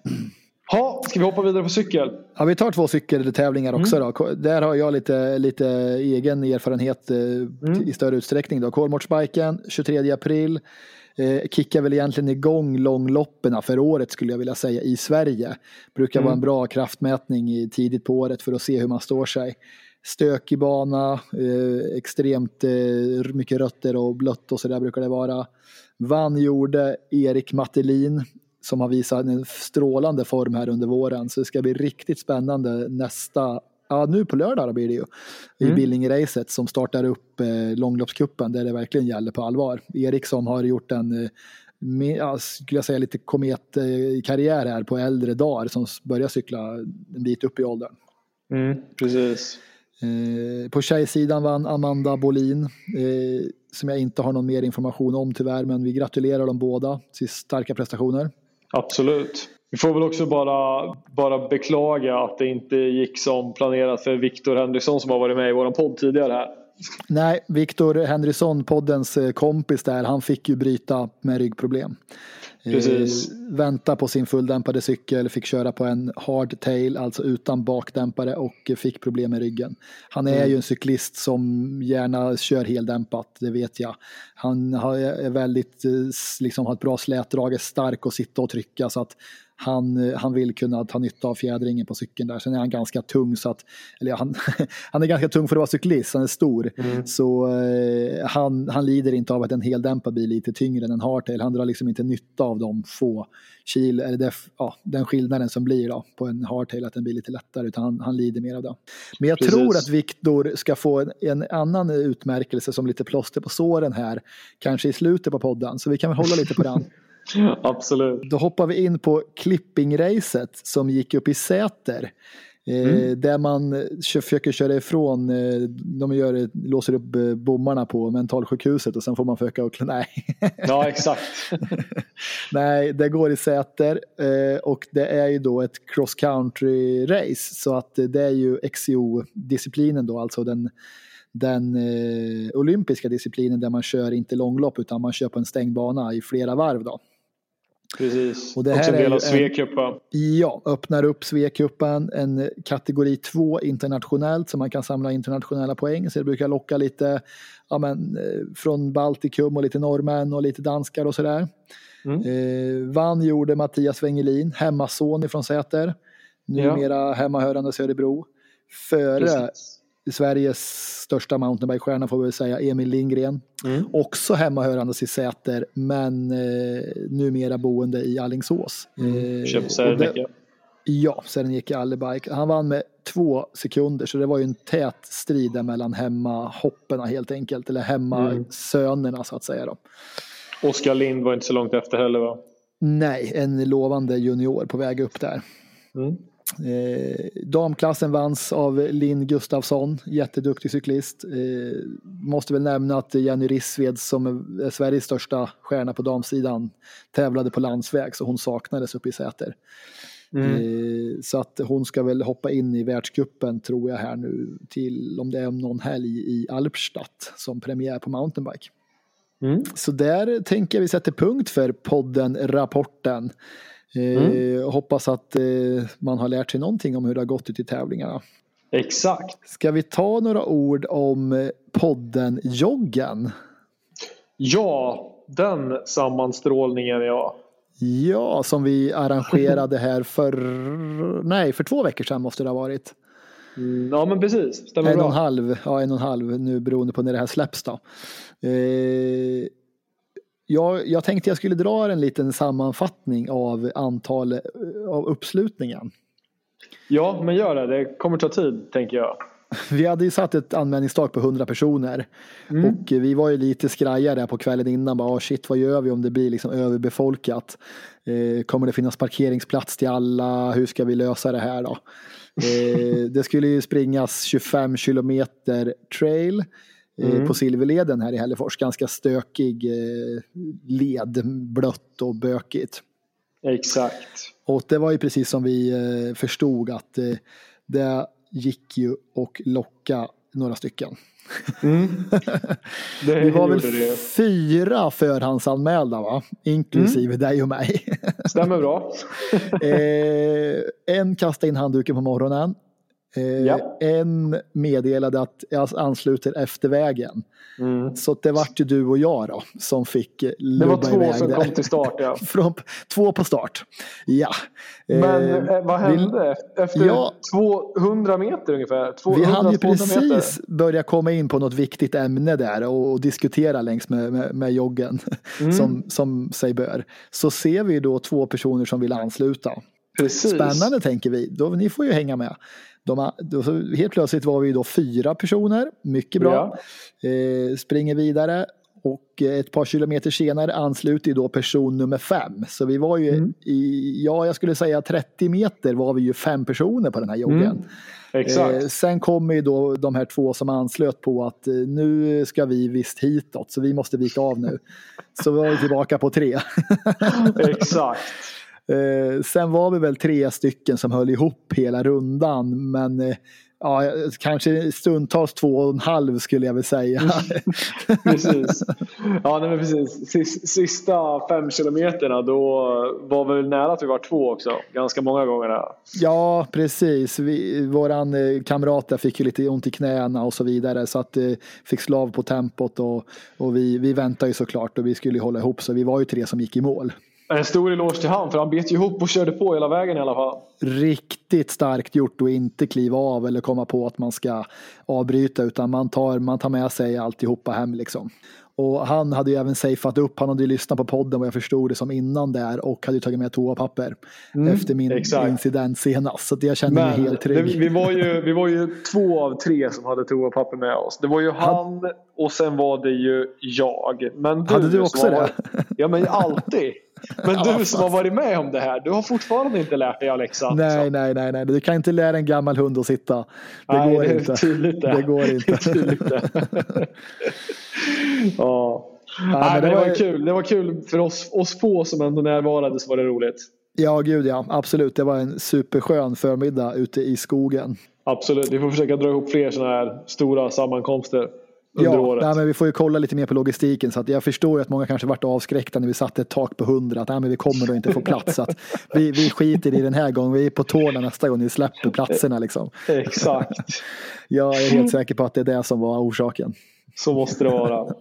Ja, ska vi hoppa vidare på cykel? Ja, vi tar två cykeltävlingar också mm. då. Där har jag lite, lite egen erfarenhet mm. i större utsträckning då. Kolmårdsbiken, tjugotredje april. Eh, kickar väl egentligen igång långlopperna för året skulle jag vilja säga i Sverige. Brukar mm. vara en bra kraftmätning i, tidigt på året för att se hur man står sig. Stökig bana, eh, extremt eh, mycket rötter och blött och så där brukar det vara. Vann gjorde Erik Mattelin som har visat en strålande form här under våren. Så det ska bli riktigt spännande nästa, ja nu på lördag blir det ju, i mm. Billingracet som startar upp eh, långloppskuppen där det verkligen gäller på allvar. Erik som har gjort en, eh, med, ja, skulle jag säga lite kometkarriär här på äldre dagar som börjar cykla en bit upp i åldern. Mm, precis. Eh, på tjejsidan vann Amanda Bolin eh, som jag inte har någon mer information om tyvärr, men vi gratulerar dem båda till starka prestationer. Absolut. Vi får väl också bara, bara beklaga att det inte gick som planerat för Viktor Henriksson som har varit med i vår podd tidigare här. Nej, Viktor Henriksson, poddens kompis där, han fick ju bryta med ryggproblem. Precis. Eh, vänta på sin fulldämpade cykel, fick köra på en hardtail, alltså utan bakdämpare och fick problem med ryggen. Han är mm. ju en cyklist som gärna kör heldämpat, det vet jag. Han har, är väldigt, liksom har ett bra slätdrag, är stark och sitta och trycka så att Han, han vill kunna ta nytta av fjädringen på cykeln där. Sen är han ganska tung så att, eller han, han är ganska tung för att vara cyklist, han är stor. Mm. Så eh, han, han lider inte av att en heldämpad bil är lite tyngre än en hardtail. Han drar liksom inte nytta av de få kilo, eller det, ja, den skillnaden som blir då, på en hardtail att den blir lite lättare, utan han, han lider mer av det. Men jag Precis. tror att Viktor ska få en, en annan utmärkelse som lite plåster på såren här, kanske i slutet på podden, så vi kan väl hålla lite på den. Absolut. Då hoppar vi in på Klippingracet som gick upp i Säter. Mm. Eh, där man försöker köra ifrån, eh, de gör, låser upp eh, bommarna på mentalsjukhuset och sen får man försöka och nej. Ja, exakt. Nej, det går i Säter eh, och det är ju då ett cross country race, så att det är ju X C O-disciplinen då, alltså den den eh, olympiska disciplinen där man kör inte långlopp utan man kör på en stängd bana i flera varv då. Precis. Och det här också en del av Svecupen. Ja, öppnar upp Svecupen, en kategori två internationellt så man kan samla internationella poäng, så det brukar locka lite ja, men, från Baltikum och lite norrmän och lite danskar och sådär. Mm. Eh, vann gjorde Mattias Wengelin, hemmason ifrån Säter, numera ja. hemmahörande Söderbro, före Precis. Sveriges största mountainbike-stjärna får vi säga, Emil Lindgren. Mm. Också hemmahörandes i Säter, men eh, numera boende i Alingsås. Mm. Eh, Köpt Serneke. Ja, Serneke Allebike. Han vann med två sekunder, så det var ju en tät strid mellan hemmahopperna helt enkelt, eller hemmasönerna mm. så att säga då. Oskar Lind var inte så långt efter heller, va? Nej, en lovande junior på väg upp där. Mm. Eh, damklassen vanns av Linn Gustafsson, jätteduktig cyklist. Eh, måste väl nämna att Jenny Rissved, som är Sveriges största stjärna på damsidan, tävlade på landsväg, så hon saknades uppe i Säter. Mm. Eh, så att hon ska väl hoppa in i världscupen, tror jag, här nu till, om det är om någon helg, i Alpstadt som premiär på mountainbike. Mm. Så där tänker jag vi sätter punkt för podden Rapporten. Eh, mm. Hoppas att eh, man har lärt sig någonting om hur det har gått ut i tävlingarna. Exakt. Ska vi ta några ord om podden Joggen? Ja, den sammanstrålningen, ja. Ja, som vi arrangerade här för nej, för två veckor sedan måste det ha varit. Mm, ja, men precis. Stämmer en bra. och en halv, ja, en och en halv nu beroende på när det här släpps då. Eh, jag, jag tänkte jag skulle dra en liten sammanfattning av antal av uppslutningen. Ja, men gör det. Det kommer ta tid, tänker jag. Vi hade ju satt ett anmälningstak på hundra personer. Mm. Och vi var ju lite skrajare på kvällen innan. Bara, oh shit, vad gör vi om det blir liksom överbefolkat? Eh, kommer det finnas parkeringsplats till alla? Hur ska vi lösa det här då? Eh, det skulle ju springas tjugofem kilometer trail eh, mm. på Silverleden här i Hällefors. Ganska stökig eh, led, blött och bökigt. Exakt. Och det var ju precis som vi eh, förstod att eh, det gick ju och locka några stycken. Mm. Det vi var väl det. fyra förhandsanmälda, va? Inklusive mm. dig och mig. Stämmer bra. eh, en kastade in handduken på morgonen. Eh, ja. En meddelade att jag ansluter efter vägen. Mm. Så det var ju du och jag då som fick det var två som där. Kom till start, ja. Från, två på start. Ja. Men eh, vad hände? Vi, efter ja, tvåhundra meter ungefär? tvåhundra, vi hade ju precis meter. Börjat komma in på något viktigt ämne där och, och diskutera längs med, med, med joggen mm. som, som sig bör. Så ser vi då två personer som vill ansluta. Precis. Spännande, tänker vi. Då, ni får ju hänga med. De, då, helt plötsligt var vi då fyra personer, mycket bra, ja. eh, springer vidare och ett par kilometer senare ansluter då person nummer fem. Så vi var ju mm. i, ja jag skulle säga trettio meter var vi ju fem personer på den här joggen. Mm. Exakt. Eh, sen kommer ju då de här två som anslöt på att eh, nu ska vi visst hitåt, så vi måste vika av nu. Så var vi tillbaka på tre. Exakt. Eh, sen var vi väl tre stycken som höll ihop hela rundan, men eh, ja, kanske stundtals två och en halv skulle jag väl säga. Precis. Ja, nej, men precis. Sista fem kilometerna då var vi väl nära att vi var två också. Ganska många gånger där. Ja, precis. Vi, våran eh, kamrat där fick ju lite ont i knäna och så vidare, så att eh, fick slav på tempot och, och vi, vi väntade ju såklart och vi skulle hålla ihop, så vi var ju tre som gick i mål. En stor eloge till han, för han bet ju ihop och körde på hela vägen i alla fall. Riktigt starkt gjort att inte kliva av eller komma på att man ska avbryta, utan man tar, man tar med sig alltihopa hem liksom. Och han hade ju även safeat upp, han hade ju lyssnat på podden vad jag förstod det som innan där, och hade ju tagit med toapapper mm, efter min exakt. incident senast, så jag kände mig helt trygg. Det, vi, var ju, vi var ju två av tre som hade toapapper med oss. Det var ju han och sen var det ju jag. Men du, hade du också det? Var, ja, men alltid. Men ja, du som har varit med om det här, du har fortfarande inte lärt dig Alexa. Nej, nej, nej, nej. Du kan inte lära en gammal hund att sitta. Det nej, går det inte. Det. det går inte. Det ja. Ja, nej, men det, det var, var kul. Det var kul för oss, oss få som ändå närvarade, så var det roligt. Ja, gud ja. Absolut. Det var en superskön förmiddag ute i skogen. Absolut. Vi får försöka dra ihop fler sådana här stora sammankomster. Ja, nej, men vi får ju kolla lite mer på logistiken, så att jag förstår ju att många kanske varit avskräckta när vi satte ett tak på hundra, att nej, men vi kommer då inte få plats, så att vi, vi skiter i den här gången, vi är på tårna nästa gång ni släpper platserna liksom. Exakt. Jag är helt säker på att det är det som var orsaken. Så måste det vara.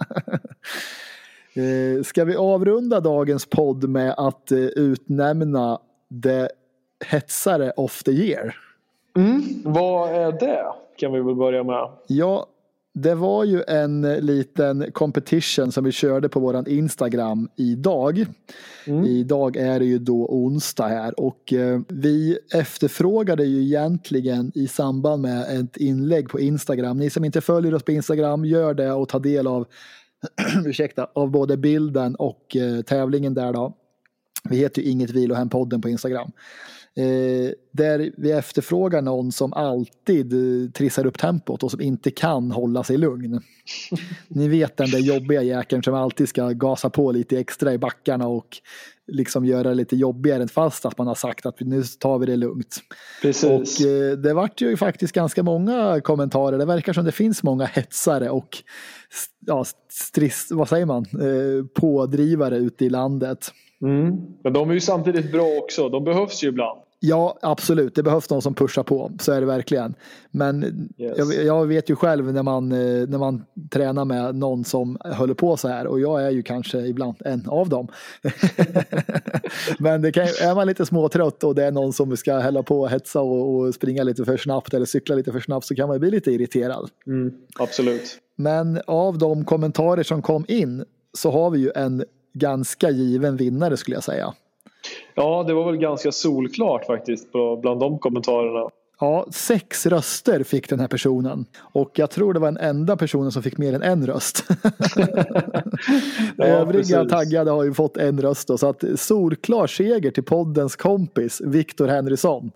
Ska vi avrunda dagens podd med att utnämna the hetsare of the year? Mm, vad är det? kan vi väl börja med. Ja, det var ju en liten competition som vi körde på våran Instagram idag. Mm. Idag är det ju då onsdag här och eh, vi efterfrågade ju egentligen i samband med ett inlägg på Instagram. Ni som inte följer oss på Instagram, gör det och ta del av ursäkta, av både bilden och eh, tävlingen där då. Vi heter ju Inget Vilohem-podden på Instagram. Eh, där vi efterfrågar någon som alltid eh, trissar upp tempot och som inte kan hålla sig lugn. Ni vet den där jobbiga jäkeln som alltid ska gasa på lite extra i backarna och liksom göra det lite jobbigare än fast att man har sagt att nu tar vi det lugnt. Precis. Och eh, det vart ju faktiskt ganska många kommentarer. Det verkar som det finns många hetsare och ja, striss, vad säger man, eh, pådrivare ute i landet. Mm. Men de är ju samtidigt bra också. De behövs ju ibland. Ja, absolut. Det behövs någon som pushar på. Så är det verkligen. Men yes. jag, jag vet ju själv när man, när man tränar med någon som håller på så här. Och jag är ju kanske ibland en av dem. Men det kan, är man lite småtrött och det är någon som ska hälla på och hetsa och, och springa lite för snabbt eller cykla lite för snabbt så kan man ju bli lite irriterad. Mm, absolut. Men av de kommentarer som kom in så har vi ju en ganska given vinnare skulle jag säga. Ja, det var väl ganska solklart faktiskt bland de kommentarerna. Ja, sex röster fick den här personen. Och jag tror det var den enda personen som fick mer än en röst. ja, Övriga precis. Taggade har ju fått en röst då, så att solklar seger till poddens kompis Victor Henrysson.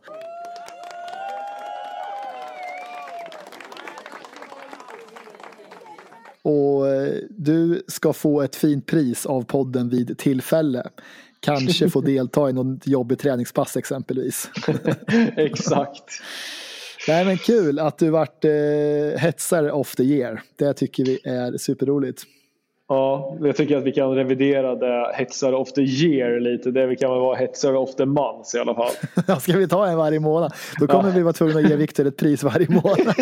Och du ska få ett fint pris av podden vid tillfälle. Kanske få delta i någon jobbig träningspass exempelvis. Exakt. Nej men kul att du varit eh, hetsare of the year. Det tycker vi är superroligt. Ja, jag tycker att vi kan revidera det hetsare of the year lite. Det vi kan vara hetsare of the month i alla fall. Ska vi ta en varje månad? Då kommer ja. vi vara tvungna att ge Victor ett pris varje månad.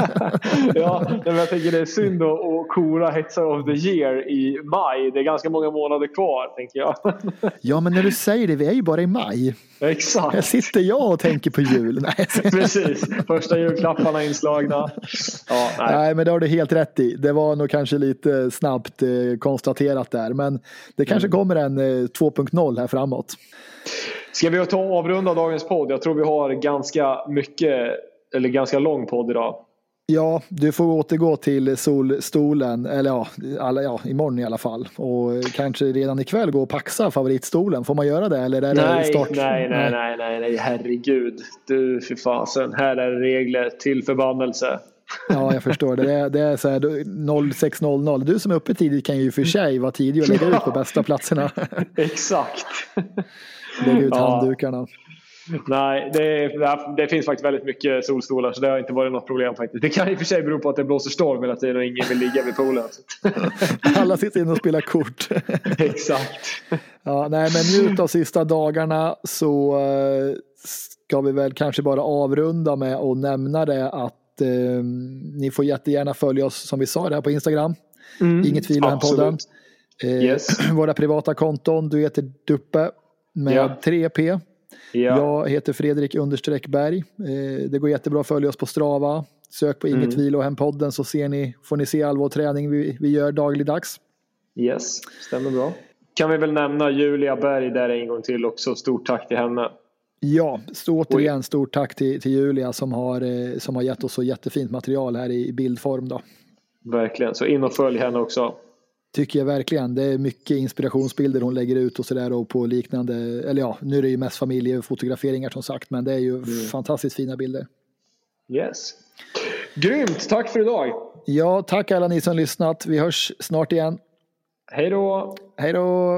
Ja, men jag tycker det är synd att kora hetsare of the year i maj. Det är ganska många månader kvar, tänker jag. Ja, men när du säger det, vi är ju bara i maj. Exakt. Här sitter jag och tänker på jul. Nej. Precis, första julklapparna inslagna. Ja, nej. nej, men det har du helt rätt i. Det var nog kanske lite snabbt eh, konstaterat där. Men det kanske mm. kommer en eh, två punkt noll här framåt. Ska vi ta och avrunda dagens podd? Jag tror vi har ganska mycket, eller ganska lång podd idag. Ja, du får återgå till solstolen, eller ja, alla, ja, imorgon i alla fall. Och kanske redan ikväll gå och paxa favoritstolen. Får man göra det? Eller är det nej, start? nej, nej, nej, nej, nej, herregud. Du, för fasen. Här är regler till förbannelse. Ja, jag förstår. Det är, det är så här sex noll noll. Du som är uppe tidigt kan ju för sig vara tidig och lägga ut på bästa platserna. Exakt. Lägga ut ja. handdukarna. Nej, det, det finns faktiskt väldigt mycket solstolar så det har inte varit något problem faktiskt. Det kan i och för sig bero på att det blåser storm hela tiden och ingen vill ligga vid poolen. Alla sitter in och spelar kort. Exakt. Ja, nej, men njut av sista dagarna så uh, ska vi väl kanske bara avrunda med att nämna det att uh, ni får jättegärna följa oss som vi sa där på Instagram. Mm, Inget Vilohem-podden. Uh, yes. Våra privata konton, du heter Duppe med yeah. tre P. Ja. Jag heter Fredrik understreck Berg. Eh, det går jättebra att följa oss på Strava. Sök på Inget mm. Vilohem-podden så ser ni, får ni se all vår träning vi, vi gör dagligdags. Yes, stämmer bra. Kan vi väl nämna Julia Berg där en gång till också. Stort tack till henne. Ja, återigen stort tack till, till Julia som har, eh, som har gett oss så jättefint material här i, i bildform då. Verkligen, så in och följ henne också. Tycker jag verkligen. Det är mycket inspirationsbilder hon lägger ut och sådär och på liknande, eller ja, nu är det ju mest familjefotograferingar som sagt, men det är ju mm. fantastiskt fina bilder. Yes. Grymt, tack för idag. Ja, tack alla ni som lyssnat. Vi hörs snart igen. Hej då. Hej då.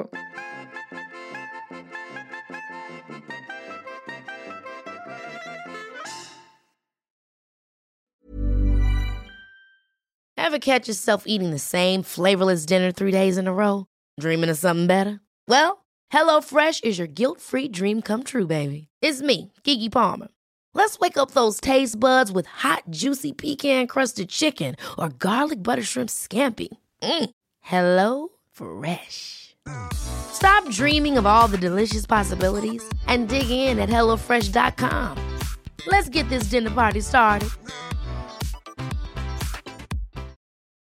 Ever catch yourself eating the same flavorless dinner three days in a row? Dreaming of something better? Well, HelloFresh is your guilt-free dream come true, baby. It's me, Keke Palmer. Let's wake up those taste buds with hot, juicy pecan-crusted chicken or garlic butter shrimp scampi. Mm. Hello Fresh. Stop dreaming of all the delicious possibilities and dig in at hello fresh dot com. Let's get this dinner party started.